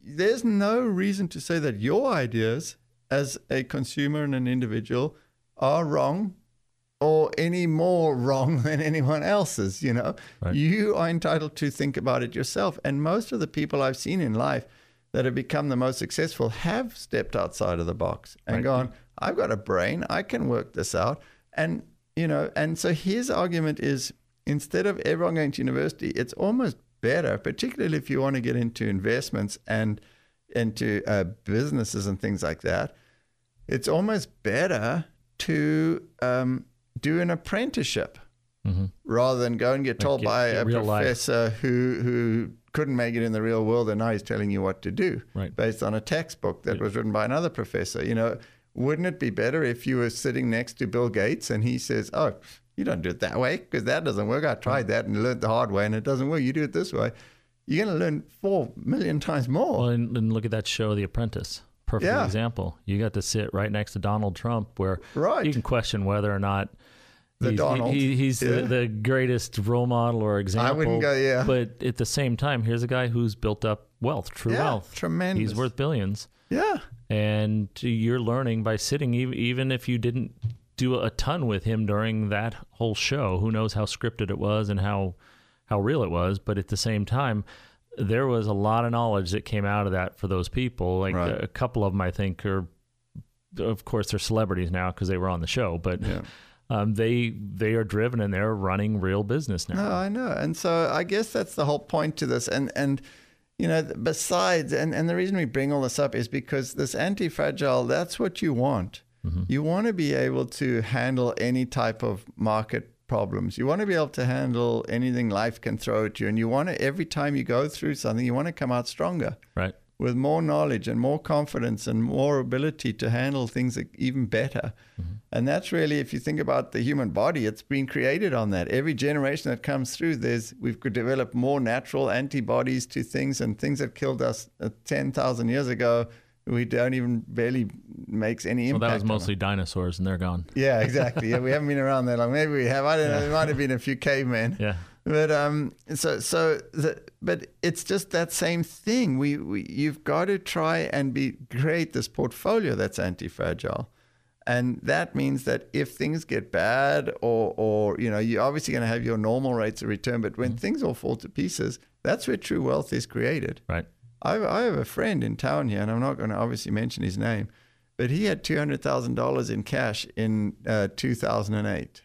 Speaker 4: there's no reason to say that your ideas as a consumer and an individual are wrong or any more wrong than anyone else's, you know.
Speaker 3: Right.
Speaker 4: You are entitled to think about it yourself. And most of the people I've seen in life that have become the most successful have stepped outside of the box and
Speaker 3: Right.
Speaker 4: gone, I've got a brain, I can work this out. And, you know, and so his argument is, instead of everyone going to university, it's almost better, particularly if you want to get into investments and into uh, businesses and things like that. It's almost better to um, do an apprenticeship
Speaker 3: Mm-hmm.
Speaker 4: rather than go and get told
Speaker 3: get-
Speaker 4: by
Speaker 3: get
Speaker 4: a
Speaker 3: real life.
Speaker 4: professor who who couldn't make it in the real world and now he's telling you what to do
Speaker 3: Right.
Speaker 4: based on a textbook that
Speaker 3: Yeah.
Speaker 4: was written by another professor. You know, wouldn't it be better if you were sitting next to Bill Gates and he says, oh, you don't do it that way because that doesn't work. I tried that and learned the hard way and it doesn't work. You do it this way. You're going to learn four million times more.
Speaker 3: Well, and, and look at that show, The Apprentice. Perfect
Speaker 4: Yeah.
Speaker 3: example. You got to sit right next to Donald Trump, where
Speaker 4: Right.
Speaker 3: you can question whether or not
Speaker 4: The
Speaker 3: he's,
Speaker 4: Donald.
Speaker 3: he, he's
Speaker 4: Yeah.
Speaker 3: the, the greatest role model or example.
Speaker 4: wouldn't go, yeah.
Speaker 3: But at the same time, here's a guy who's built up wealth, true
Speaker 4: Yeah,
Speaker 3: wealth.
Speaker 4: tremendous.
Speaker 3: He's worth billions.
Speaker 4: Yeah.
Speaker 3: And you're learning by sitting, even, even if you didn't do a ton with him during that whole show. Who knows how scripted it was and how how real it was. But at the same time, there was a lot of knowledge that came out of that for those people. Like
Speaker 4: Right.
Speaker 3: a, a couple of them, I think, are, of course, they're celebrities now because they were on the show. But
Speaker 4: Yeah.
Speaker 3: um, they they are driven and they're running real business now.
Speaker 4: No, I know. And so I guess that's the whole point to this. And, and you know, besides, and, and the reason we bring all this up is because this anti-fragile, that's what you want.
Speaker 3: Mm-hmm.
Speaker 4: You want to be able to handle any type of market problems. You want to be able to handle anything life can throw at you. And you want to, every time you go through something, you want to come out stronger
Speaker 3: Right.
Speaker 4: with more knowledge and more confidence and more ability to handle things even better.
Speaker 3: Mm-hmm.
Speaker 4: And that's really, if you think about the human body, it's been created on that. Every generation that comes through, there's we've developed more natural antibodies to things, and things that killed us uh, ten thousand years ago, we don't even barely makes any
Speaker 3: Well,
Speaker 4: impact.
Speaker 3: that was
Speaker 4: on
Speaker 3: mostly
Speaker 4: it.
Speaker 3: dinosaurs and they're gone.
Speaker 4: Yeah, exactly. Yeah, we haven't been around that long. Maybe we have. I don't know. There might have been a few cavemen.
Speaker 3: Yeah.
Speaker 4: But um, so so the, but it's just that same thing. We, we you've got to try and be create this portfolio that's anti-fragile, and that means that if things get bad, or or you know, you're obviously going to have your normal rates of return. But when mm-hmm. things all fall to pieces, that's where true wealth is created.
Speaker 3: Right.
Speaker 4: I I have a friend in town here, and I'm not going to obviously mention his name, but he had two hundred thousand dollars in cash in uh, two thousand eight,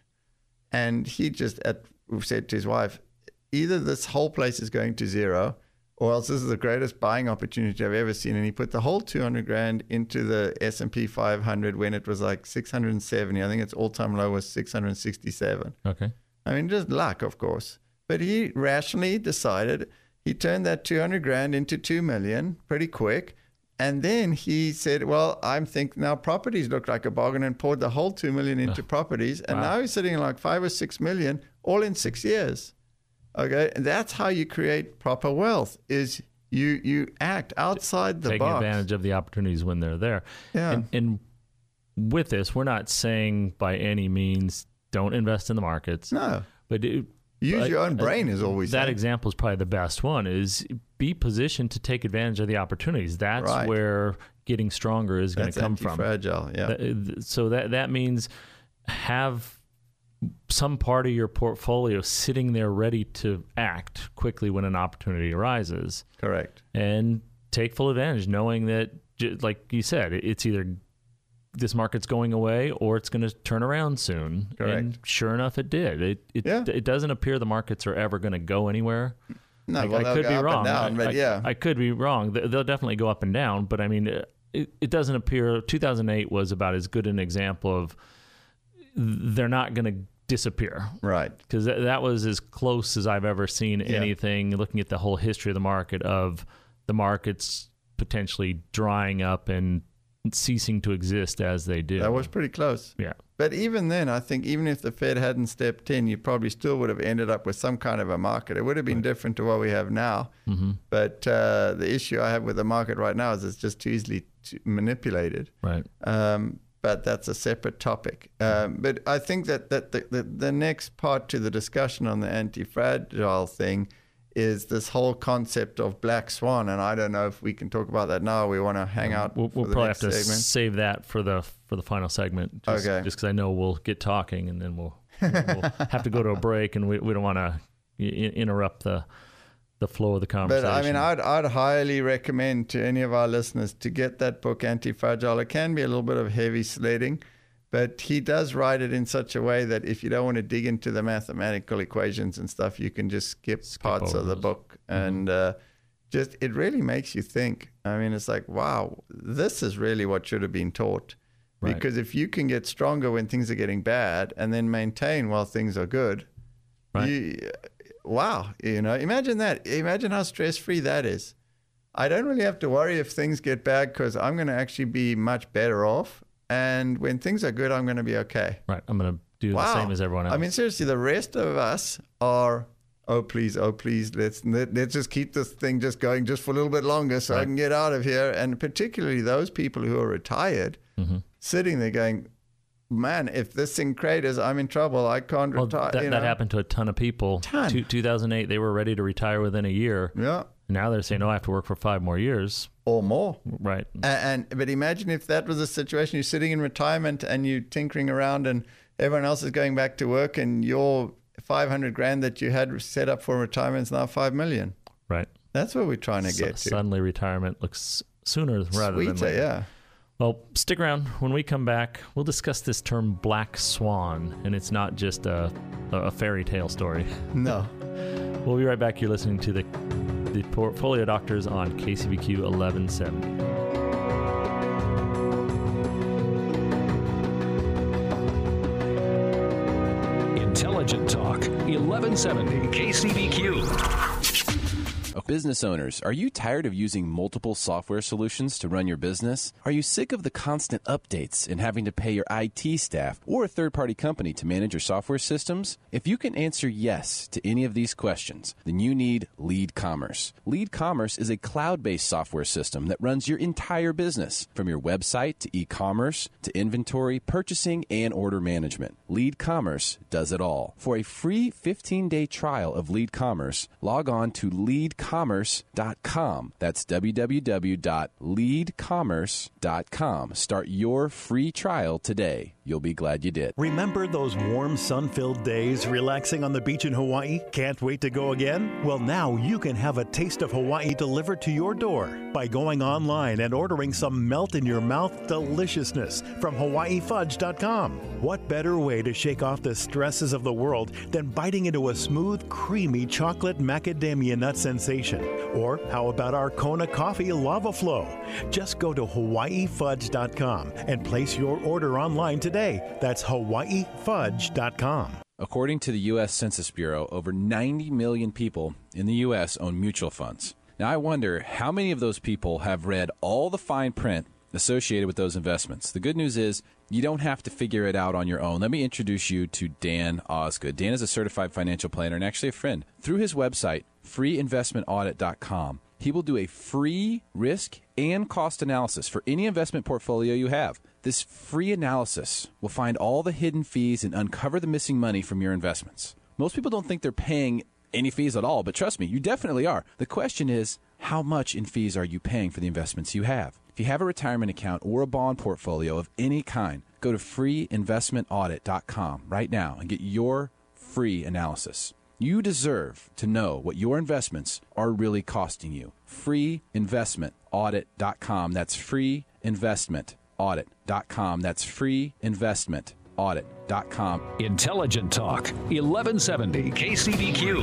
Speaker 4: and he just at. said to his wife, either this whole place is going to zero or else this is the greatest buying opportunity I've ever seen. And he put the whole two hundred grand into the S and P five hundred when it was like six hundred seventy. I think its all-time low was six hundred sixty-seven.
Speaker 3: Okay.
Speaker 4: I mean, just luck, of course. But he rationally decided he turned that two hundred grand into two million pretty quick. And then he said, well, I'm thinking now properties look like a bargain, and poured the whole two million into properties. And
Speaker 3: wow.
Speaker 4: now he's sitting in like five or six million all in six years. Okay. And that's how you create proper wealth, is you, you act outside the
Speaker 3: Taking
Speaker 4: box.
Speaker 3: advantage of the opportunities when they're there.
Speaker 4: Yeah.
Speaker 3: And, and with this, we're not saying by any means don't invest in the markets.
Speaker 4: No.
Speaker 3: But it,
Speaker 4: Use
Speaker 3: but,
Speaker 4: your own
Speaker 3: uh,
Speaker 4: brain is always
Speaker 3: that
Speaker 4: saying.
Speaker 3: example is probably the best one, is be positioned to take advantage of the opportunities. That's
Speaker 4: Right.
Speaker 3: where getting stronger is going
Speaker 4: That's
Speaker 3: to come from.
Speaker 4: anti-fragile, yeah.
Speaker 3: That- So that, that means have some part of your portfolio sitting there ready to act quickly when an opportunity arises.
Speaker 4: Correct.
Speaker 3: And take full advantage, knowing that, j- like you said, it- it's either this market's going away or it's going to turn around soon.
Speaker 4: Correct.
Speaker 3: And sure enough, it did. It it,
Speaker 4: Yeah.
Speaker 3: it doesn't appear the markets are ever going to go anywhere.
Speaker 4: No,
Speaker 3: I,
Speaker 4: well,
Speaker 3: I
Speaker 4: they'll
Speaker 3: could
Speaker 4: go
Speaker 3: be
Speaker 4: up and
Speaker 3: wrong.
Speaker 4: down,
Speaker 3: I,
Speaker 4: but
Speaker 3: I-
Speaker 4: yeah.
Speaker 3: I could be wrong. They- They'll definitely go up and down. But I mean, it, it doesn't appear. two thousand eight was about as good an example of they're not going to disappear.
Speaker 4: Right.
Speaker 3: Because that, that was as close as I've ever seen
Speaker 4: Yeah.
Speaker 3: anything, looking at the whole history of the market, of the markets potentially drying up and ceasing to exist as they do.
Speaker 4: That was pretty close.
Speaker 3: Yeah.
Speaker 4: But even then, I think even if the Fed hadn't stepped in, you probably still would have ended up with some kind of a market. It would have been right. different to what we have now.
Speaker 3: Mm-hmm.
Speaker 4: But uh, the issue I have with the market right now is it's just too easily too manipulated.
Speaker 3: Right.
Speaker 4: Um, but that's a separate topic. Um, but I think that, that the, the, the next part to the discussion on the anti-fragile thing is this whole concept of black swan, and I don't know if we can talk about that now. We want to hang out.
Speaker 3: We'll, we'll
Speaker 4: for the
Speaker 3: probably
Speaker 4: next
Speaker 3: have to
Speaker 4: segment.
Speaker 3: save that for the for the final segment. Just,
Speaker 4: Okay.
Speaker 3: Just because I know we'll get talking, and then we'll, we'll have to go to a break, and we we don't want to interrupt the the flow of the conversation.
Speaker 4: But I mean, I'd I'd highly recommend to any of our listeners to get that book, Anti-Fragile. It can be a little bit of heavy sledding, but he does write it in such a way that if you don't want to dig into the mathematical equations and stuff, you can just skip,
Speaker 3: Skip
Speaker 4: parts
Speaker 3: over
Speaker 4: of the
Speaker 3: those.
Speaker 4: book. And uh, just it really makes you think. I mean, it's like, wow, this is really what should have been taught.
Speaker 3: Right.
Speaker 4: Because if you can get stronger when things are getting bad and then maintain while things are good,
Speaker 3: Right.
Speaker 4: you, wow, you know, imagine that. Imagine how stress-free that is. I don't really have to worry if things get bad because I'm going to actually be much better off. And when things are good, I'm going to be okay.
Speaker 3: Right. I'm going to do
Speaker 4: Wow.
Speaker 3: the same as everyone else.
Speaker 4: I mean, seriously, the rest of us are, oh, please, oh, please, let's let, let's just keep this thing just going just for a little bit longer so I
Speaker 3: Right.
Speaker 4: can get out of here. And particularly those people who are retired,
Speaker 3: Mm-hmm.
Speaker 4: sitting there going, man, if this thing craters, I'm in trouble. I can't
Speaker 3: well,
Speaker 4: retire.
Speaker 3: that,
Speaker 4: you
Speaker 3: that
Speaker 4: know?
Speaker 3: happened to a ton of people.
Speaker 4: Ton.
Speaker 3: Two, two thousand eight, they were ready to retire within a year.
Speaker 4: Yeah,
Speaker 3: Now they're saying, no, I have to work for five more years.
Speaker 4: or more.
Speaker 3: Right.
Speaker 4: And, and but imagine if that was a situation, you're sitting in retirement and you're tinkering around and everyone else is going back to work and your five hundred grand that you had set up for retirement is now five million.
Speaker 3: Right.
Speaker 4: That's what we're trying to
Speaker 3: So
Speaker 4: get to.
Speaker 3: suddenly retirement looks sooner rather than
Speaker 4: Sweeter,
Speaker 3: later.
Speaker 4: yeah.
Speaker 3: Well, stick around. When we come back, we'll discuss this term black swan, and it's not just a, a fairy tale story.
Speaker 4: No.
Speaker 3: We'll be right back. You're listening to the, the Portfolio Doctors on K C B Q eleven seventy.
Speaker 5: Intelligent Talk, eleven seventy K C B Q.
Speaker 6: Business owners, are you tired of using multiple software solutions to run your business? Are you sick of the constant updates and having to pay your I T staff or a third-party company to manage your software systems? If you can answer yes to any of these questions, then you need Lead Commerce. Lead Commerce is a cloud-based software system that runs your entire business, from your website to e-commerce to inventory, purchasing, and order management. Lead Commerce does it all. For a free fifteen-day trial of Lead Commerce, log on to lead commerce dot com. That's w w w dot lead commerce dot com. Start your free trial today. You'll be glad you did.
Speaker 7: Remember those warm, sun-filled days relaxing on the beach in Hawaii? Can't wait to go again? Well, now you can have a taste of Hawaii delivered to your door by going online and ordering some melt-in-your-mouth deliciousness from hawaii fudge dot com. What better way to shake off the stresses of the world than biting into a smooth, creamy chocolate macadamia nut sensation? Or how about our Kona Coffee Lava Flow? Just go to hawaii fudge dot com and place your order online today. That's hawaii fudge dot com.
Speaker 6: According to the U S Census Bureau, over ninety million people in the U S own mutual funds. Now, I wonder how many of those people have read all the fine print associated with those investments. The good news is you don't have to figure it out on your own. Let me introduce you to Dan Osgood. Dan is a certified financial planner and actually a friend. Through his website, free investment audit dot com, he will do a free risk and cost analysis for any investment portfolio you have. This free analysis will find all the hidden fees and uncover the missing money from your investments. Most people don't think they're paying any fees at all, but trust me, you definitely are. The question is, how much in fees are you paying for the investments you have? If you have a retirement account or a bond portfolio of any kind, go to free investment audit dot com right now and get your free analysis. You deserve to know what your investments are really costing you. free investment audit dot com. That's free investment audit dot com. That's free investment audit dot com.
Speaker 5: Intelligent Talk, eleven seventy K C B Q.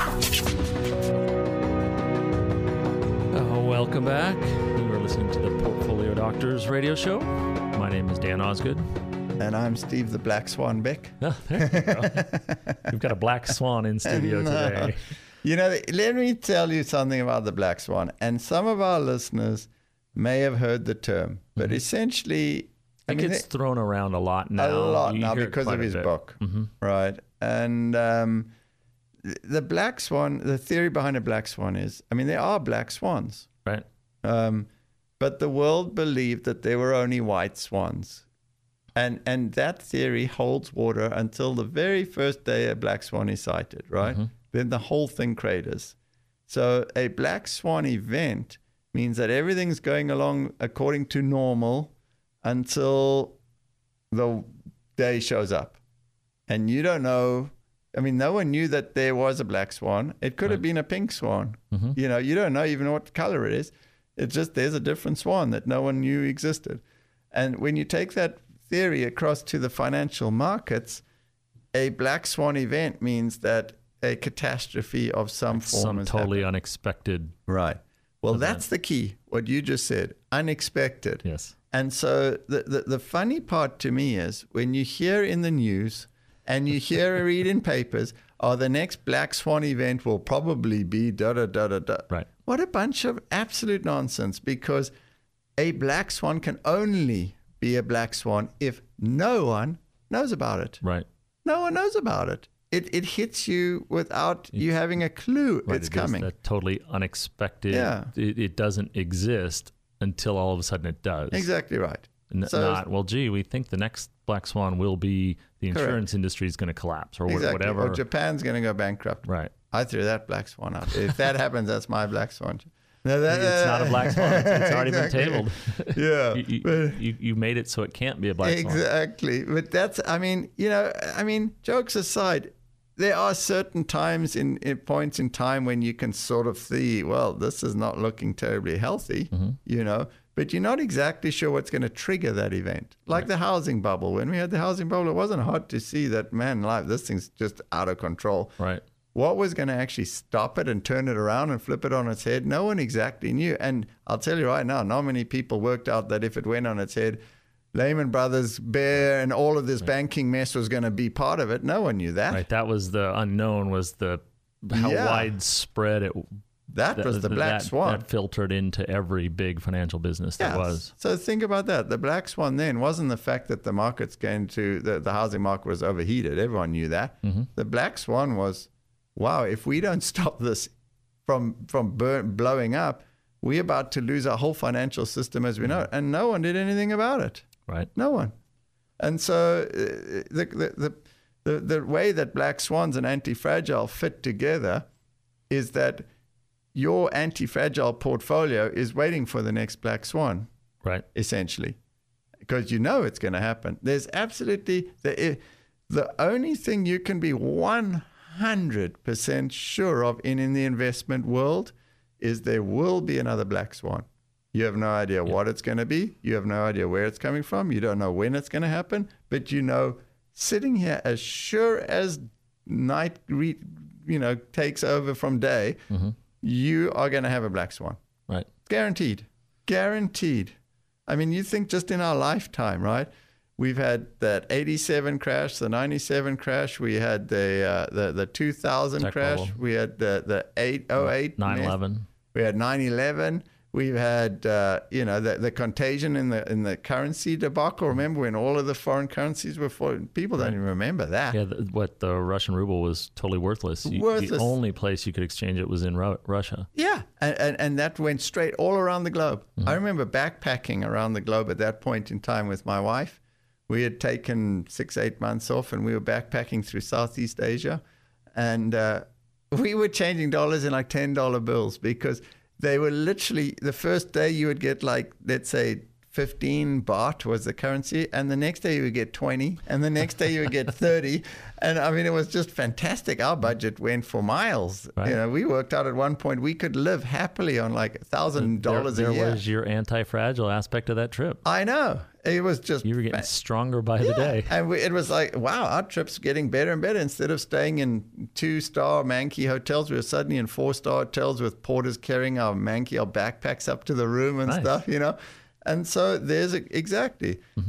Speaker 3: Uh, welcome back. You are listening to the Portfolio Doctors radio show. My name is Dan Osgood.
Speaker 4: And I'm Steve the Black Swan Beck.
Speaker 3: Oh, there you go. We've got a black swan in studio
Speaker 4: No.
Speaker 3: today.
Speaker 4: You know, let me tell you something about the black swan. And some of our listeners may have heard the term, but
Speaker 3: Mm-hmm.
Speaker 4: essentially, I
Speaker 3: It
Speaker 4: mean,
Speaker 3: gets thrown around a lot now.
Speaker 4: a lot
Speaker 3: You
Speaker 4: now
Speaker 3: hear it
Speaker 4: because
Speaker 3: quite
Speaker 4: of
Speaker 3: a
Speaker 4: his
Speaker 3: bit.
Speaker 4: book,
Speaker 3: Mhm.
Speaker 4: right? And um, th- the black swan, the theory behind a black swan is, I mean, there are black swans,
Speaker 3: Right.
Speaker 4: um, but the world believed that there were only white swans. And and that theory holds water until the very first day a black swan is sighted, right?
Speaker 3: Mm-hmm.
Speaker 4: Then the whole thing craters. So a black swan event means that everything's going along according to normal until the day shows up. And you don't know. I mean, no one knew that there was a black swan. It could right. have been a pink swan. Mm-hmm. You know, you don't know even what color it is. It's just there's a different swan that no one knew existed. And when you take that theory across to the financial markets, a black swan event means that a catastrophe of some form
Speaker 3: some
Speaker 4: is
Speaker 3: totally
Speaker 4: happening.
Speaker 3: Unexpected.
Speaker 4: Right. Well,
Speaker 3: event.
Speaker 4: That's the key, what you just said, unexpected.
Speaker 3: Yes.
Speaker 4: And so the, the, the funny part to me is when you hear in the news and you hear or read in papers, oh, the next black swan event will probably be da-da-da-da-da.
Speaker 3: Right.
Speaker 4: What a bunch of absolute nonsense, because a black swan can only be a black swan if no one knows about it.
Speaker 3: Right.
Speaker 4: No one knows about it. It it hits you without you having a clue
Speaker 3: right,
Speaker 4: it's
Speaker 3: it
Speaker 4: coming.
Speaker 3: Is that totally unexpected.
Speaker 4: Yeah.
Speaker 3: It, it doesn't exist until all of a sudden it does.
Speaker 4: Exactly right.
Speaker 3: N-
Speaker 4: So-
Speaker 3: not, well, gee, we think the next black swan will be the
Speaker 4: Correct.
Speaker 3: insurance industry is going to collapse or wh-
Speaker 4: Exactly.
Speaker 3: whatever.
Speaker 4: Or Japan's going to go bankrupt.
Speaker 3: Right.
Speaker 4: I threw that black swan out. If that happens, that's my black swan. No, that,
Speaker 3: It's not a black swan. It's, it's already
Speaker 4: Exactly.
Speaker 3: been tabled.
Speaker 4: Yeah.
Speaker 3: you, you,
Speaker 4: but-
Speaker 3: you, you made it so it can't be a black swan.
Speaker 4: Exactly. But that's, I mean, you know, I mean, jokes aside, there are certain times in, in points in time when you can sort of see, well, this is not looking terribly healthy,
Speaker 3: Mm-hmm.
Speaker 4: you know, but you're not exactly sure what's going to trigger that event. Like
Speaker 3: Right.
Speaker 4: the housing bubble. When we had the housing bubble, it wasn't hard to see that, man, life, this thing's just out of control.
Speaker 3: Right.
Speaker 4: What was going to actually stop it and turn it around and flip it on its head? No one exactly knew. And I'll tell you right now, not many people worked out that if it went on its head, Lehman Brothers, Bear, and all of this right. banking mess was going to be part of it. No one knew that.
Speaker 3: Right. That was the unknown, was the how
Speaker 4: Yeah.
Speaker 3: widespread it
Speaker 4: That, that was the black
Speaker 3: that,
Speaker 4: swan.
Speaker 3: That filtered into every big financial business
Speaker 4: yes.
Speaker 3: there was.
Speaker 4: So think about that. The black swan then wasn't the fact that the market's going to, the, the housing market was overheated. Everyone knew that.
Speaker 3: Mm-hmm.
Speaker 4: The black swan was, wow, if we don't stop this from from burn, blowing up, we're about to lose our whole financial system as we know it. And no one did anything about it.
Speaker 3: Right.
Speaker 4: No one. And so uh, the, the, the, the, the way that black swans and anti-fragile fit together is that your anti-fragile portfolio is waiting for the next black swan,
Speaker 3: Right.
Speaker 4: essentially, because you know it's going to happen. There's absolutely, the, the only thing you can be one hundred percent sure of in, in the investment world is there will be another black swan. You have no idea
Speaker 3: Yeah.
Speaker 4: what it's going to be. You have no idea where it's coming from. You don't know when it's going to happen. But you know, sitting here as sure as night, re, you know, takes over from day,
Speaker 3: Mm-hmm.
Speaker 4: you are going to have a black swan.
Speaker 3: Right.
Speaker 4: Guaranteed. Guaranteed. I mean, you think just in our lifetime, right? We've had that eighty-seven crash, the ninety-seven crash. We had the uh, the the two thousand
Speaker 3: Tech
Speaker 4: crash.
Speaker 3: bubble.
Speaker 4: We had the the eight oh eight
Speaker 3: nine eleven.
Speaker 4: We had nine eleven. We've had, uh, you know, the, the contagion in the in the currency debacle. Remember when all of the foreign currencies were falling? People don't
Speaker 3: Right.
Speaker 4: even remember that.
Speaker 3: Yeah, the, what the Russian ruble was totally worthless. You,
Speaker 4: Worthless.
Speaker 3: The only place you could exchange it was in Ru- Russia.
Speaker 4: Yeah, and, and, and that went straight all around the globe.
Speaker 3: Mm-hmm.
Speaker 4: I remember backpacking around the globe at that point in time with my wife. We had taken six, eight months off, and we were backpacking through Southeast Asia. And uh, we were changing dollars in like ten dollar bills because they were literally, the first day you would get like, let's say, fifteen baht was the currency, and the next day you would get twenty, and the next day you would get thirty. And I mean, it was just fantastic. Our budget went for miles.
Speaker 3: Right.
Speaker 4: You know, we worked out at one point we could live happily on like a thousand dollars a
Speaker 3: There
Speaker 4: year.
Speaker 3: was your anti-fragile aspect of that trip.
Speaker 4: I know. It was just
Speaker 3: You were getting
Speaker 4: fa-
Speaker 3: stronger by the
Speaker 4: yeah.
Speaker 3: day.
Speaker 4: And we, it was like, wow, our trip's getting better and better. Instead of staying in two-star Mankey hotels, we were suddenly in four-star hotels with porters carrying our Mankey, our backpacks up to the room and
Speaker 3: Nice.
Speaker 4: stuff, you know. And so there's a, exactly.
Speaker 3: Mm-hmm.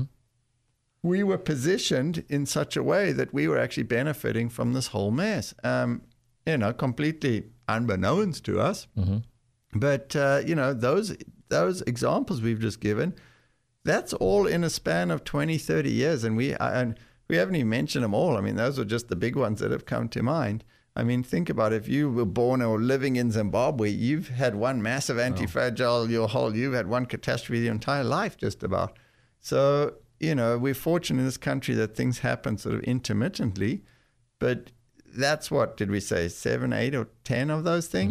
Speaker 4: We were positioned in such a way that we were actually benefiting from this whole mess, um, you know, completely unbeknownst to us.
Speaker 3: Mm-hmm.
Speaker 4: But, uh, you know, those those examples we've just given, that's all in a span of twenty, thirty years. And we and we haven't even mentioned them all. I mean, those are just the big ones that have come to mind. I mean, think about it. If you were born or living in Zimbabwe, you've had one massive anti-fragile your whole, you've had one catastrophe your entire life just about. So, you know, we're fortunate in this country that things happen sort of intermittently. But that's what, did we say, seven, eight or ten of those things?
Speaker 3: Mm-hmm.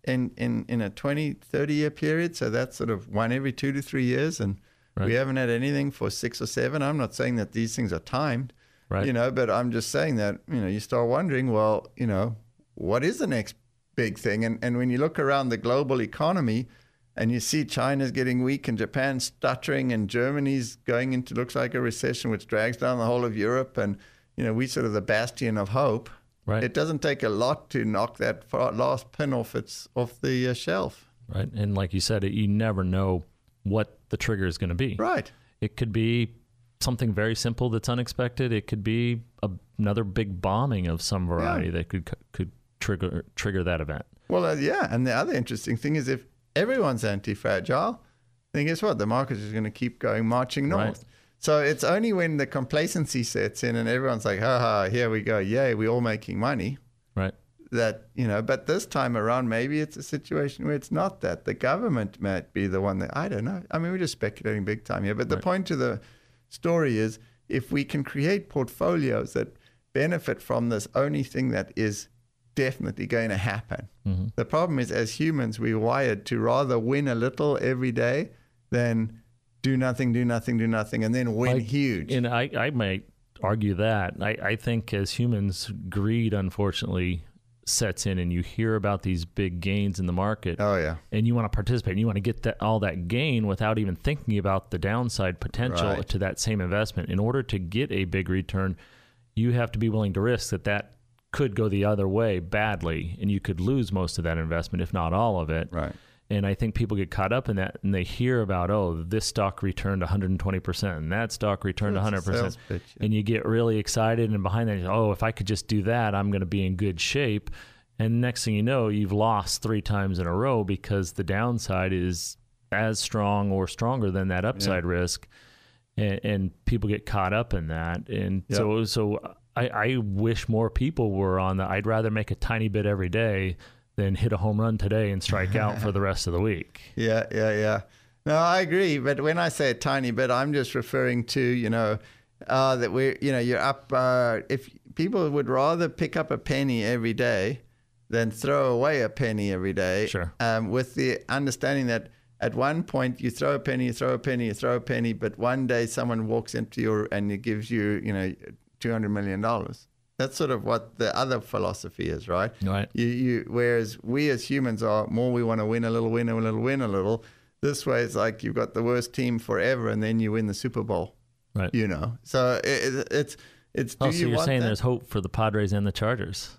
Speaker 4: in, in, in a twenty, thirty year period. So that's sort of one every two to three years. And
Speaker 3: Right.
Speaker 4: we haven't had anything for six or seven. I'm not saying that these things are timed,
Speaker 3: Right.
Speaker 4: you know, but I'm just saying that, you know, you start wondering, well, you know, what is the next big thing? And, and when you look around the global economy, and you see China's getting weak and Japan's stuttering and Germany's going into, looks like a recession, which drags down the whole of Europe. And, you know, we sort of the bastion of hope.
Speaker 3: Right.
Speaker 4: It doesn't take a lot to knock that far, last pin off its off the uh, shelf.
Speaker 3: Right. And like you said, you never know what the trigger is going to be.
Speaker 4: Right.
Speaker 3: It could be something very simple that's unexpected. It could be a, another big bombing of some variety
Speaker 4: Yeah.
Speaker 3: that could could trigger trigger that event.
Speaker 4: Well, uh, yeah. And the other interesting thing is if everyone's anti-fragile, then guess what? The market is going to keep going, marching north.
Speaker 3: Right.
Speaker 4: So it's only when the complacency sets in and everyone's like, ha ha, here we go. Yay, we're all making money.
Speaker 3: Right.
Speaker 4: That, you know, but this time around, maybe it's a situation where it's not that. The government might be the one that, I don't know. I mean, we're just speculating big time here. But the
Speaker 3: Right.
Speaker 4: point of the story is if we can create portfolios that benefit from this only thing that is definitely going to happen.
Speaker 3: Mm-hmm.
Speaker 4: The problem is, as humans, we're wired to rather win a little every day than do nothing, do nothing, do nothing, and then win
Speaker 3: Like,
Speaker 4: huge.
Speaker 3: And I, I might argue that. I, I think as humans, greed, unfortunately, sets in and you hear about these big gains in the market.
Speaker 4: Oh, yeah.
Speaker 3: And you want to participate and you want to get that all that gain without even thinking about the downside potential
Speaker 4: Right.
Speaker 3: to that same investment. In order to get a big return, you have to be willing to risk that that could go the other way badly and you could lose most of that investment, if not all of it.
Speaker 4: Right.
Speaker 3: And I think people get caught up in that and they hear about, oh, this stock returned one hundred twenty percent and that stock returned
Speaker 4: It's a
Speaker 3: one hundred percent.
Speaker 4: sales pitch, yeah.
Speaker 3: And you get really excited and behind that, oh, if I could just do that, I'm going to be in good shape. And next thing you know, you've lost three times in a row because the downside is as strong or stronger than that upside
Speaker 4: Yeah.
Speaker 3: risk. And, and people get caught up in that. And
Speaker 4: Yeah.
Speaker 3: so, so I, I wish more people were on that. I'd rather make a tiny bit every day than hit a home run today and strike out for the rest of the week.
Speaker 4: Yeah, yeah, yeah. No, I agree. But when I say a tiny bit, I'm just referring to, you know, uh, that we're, you know, you're up. Uh, if people would rather pick up a penny every day than throw away a penny every day,
Speaker 3: Sure.
Speaker 4: um, with the understanding that at one point you throw a penny, you throw a penny, you throw a penny, but one day someone walks into your and it gives you, you know, two hundred million dollars. That's sort of what the other philosophy is, right?
Speaker 3: Right.
Speaker 4: You, you, whereas we as humans are more, we want to win a little, win a little, win a little. This way, it's like you've got the worst team forever, and then you win the Super Bowl.
Speaker 3: Right.
Speaker 4: You know, so it, it, it's it's. Do
Speaker 3: Oh, so
Speaker 4: you
Speaker 3: you're
Speaker 4: want
Speaker 3: saying
Speaker 4: that?
Speaker 3: there's hope for the Padres and the Chargers?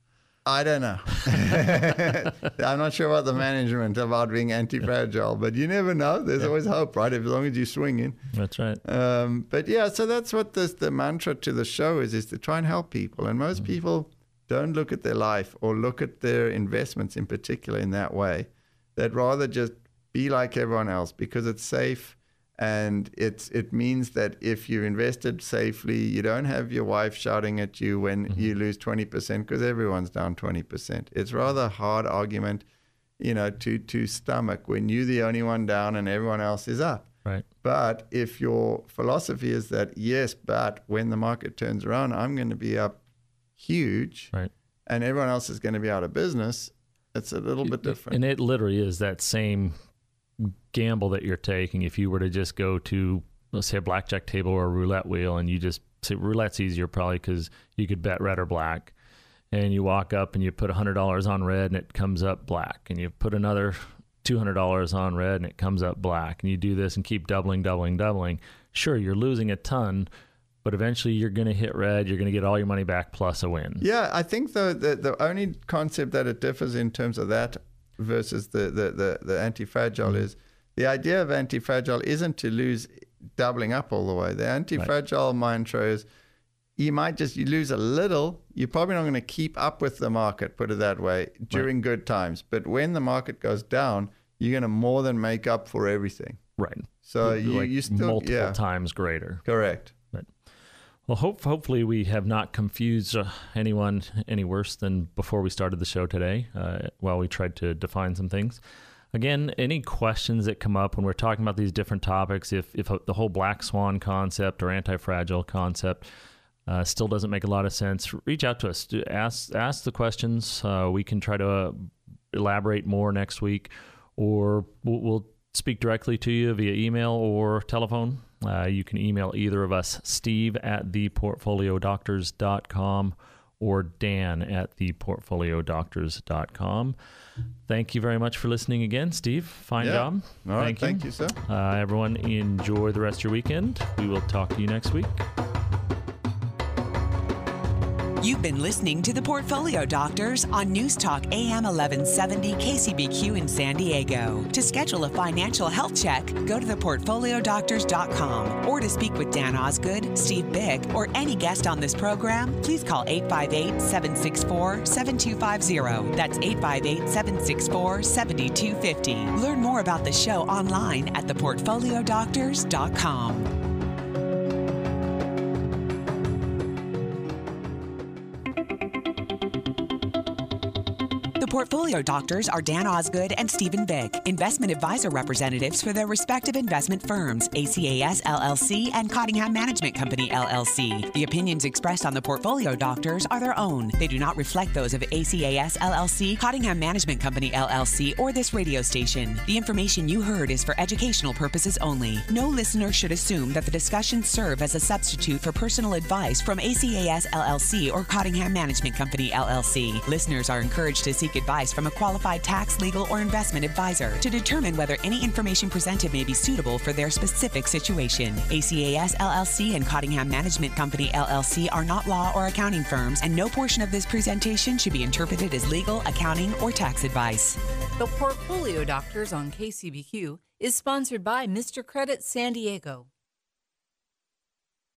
Speaker 4: I don't know. I'm not sure about the management about being anti-fragile, but you never know. There's always hope, right? As long as you swing in.
Speaker 3: That's right.
Speaker 4: Um, but yeah, so that's what this, the mantra to the show is, is to try and help people. And most people don't look at their life or look at their investments in particular in that way. They'd rather just be like everyone else because it's safe. And it's it means that if you invested safely, you don't have your wife shouting at you when
Speaker 3: Mm-hmm.
Speaker 4: you lose twenty percent because everyone's down twenty percent. It's rather a hard argument, you know, to, to stomach when you're the only one down and everyone else is up.
Speaker 3: Right.
Speaker 4: But if your philosophy is that, yes, but when the market turns around, I'm going to be up huge
Speaker 3: Right.
Speaker 4: and everyone else is going to be out of business, it's a little bit different.
Speaker 3: And it literally is that same gamble that you're taking if you were to just go to, let's say, a blackjack table or a roulette wheel, and you just say roulette's easier probably because you could bet red or black, and you walk up and you put one hundred dollars on red and it comes up black, and you put another two hundred dollars on red and it comes up black, and you do this and keep doubling, doubling, doubling. Sure, you're losing a ton, but eventually you're going to hit red, you're going to get all your money back plus a win.
Speaker 4: Yeah, I think though the the only concept that it differs in terms of that versus the the the, the anti-fragile
Speaker 3: Mm-hmm.
Speaker 4: is the idea of anti-fragile isn't to lose doubling up all the way. The anti-fragile mantra is you might just you lose a little. You're probably not going to keep up with the market, put it that way, during good times. But when the market goes down, you're going to more than make up for everything.
Speaker 3: Right.
Speaker 4: So you,
Speaker 3: like
Speaker 4: you still
Speaker 3: multiple
Speaker 4: yeah,
Speaker 3: times greater.
Speaker 4: correct.
Speaker 3: Well, hope, hopefully we have not confused uh, anyone any worse than before we started the show today uh, while we tried to define some things. Again, any questions that come up when we're talking about these different topics, if, if the whole black swan concept or anti-fragile concept uh, still doesn't make a lot of sense, reach out to us. Ask, ask the questions. Uh, we can try to uh, elaborate more next week, or we'll, we'll speak directly to you via email or telephone. Uh, you can email either of us, Steve at the portfolio doctors dot com or Dan at the portfolio doctors dot com. Thank you very much for listening again, Steve. Fine
Speaker 4: yeah.
Speaker 3: job.
Speaker 4: All right,
Speaker 3: thank you.
Speaker 4: Thank you, sir.
Speaker 3: Uh, everyone, enjoy the rest of your weekend. We will talk to you next week.
Speaker 2: You've been listening to The Portfolio Doctors on News Talk A M eleven seventy K C B Q in San Diego. To schedule a financial health check, go to the portfolio doctors dot com. Or to speak with Dan Osgood, Steve Bick, or any guest on this program, please call eight five eight, seven six four, seven two five zero. That's eight five eight, seven six four, seven two five zero. Learn more about the show online at the portfolio doctors dot com. The Portfolio Doctors are Dan Osgood and Stephen Bick, investment advisor representatives for their respective investment firms, A C A S L L C and Cottingham Management Company L L C. The opinions expressed on The Portfolio Doctors are their own. They do not reflect those of A C A S L L C, Cottingham Management Company L L C, or this radio station. The information you heard is for educational purposes only. No listener should assume that the discussions serve as a substitute for personal advice from A C A S L L C or Cottingham Management Company L L C. Listeners are encouraged to seek advice from a qualified tax, legal, or investment advisor to determine whether any information presented may be suitable for their specific situation. A C A S L L C and Cottingham Management Company L L C are not law or accounting firms, and no portion of this presentation should be interpreted as legal, accounting, or tax advice.
Speaker 1: The Portfolio Doctors on K C B Q is sponsored by Mister Credit San Diego.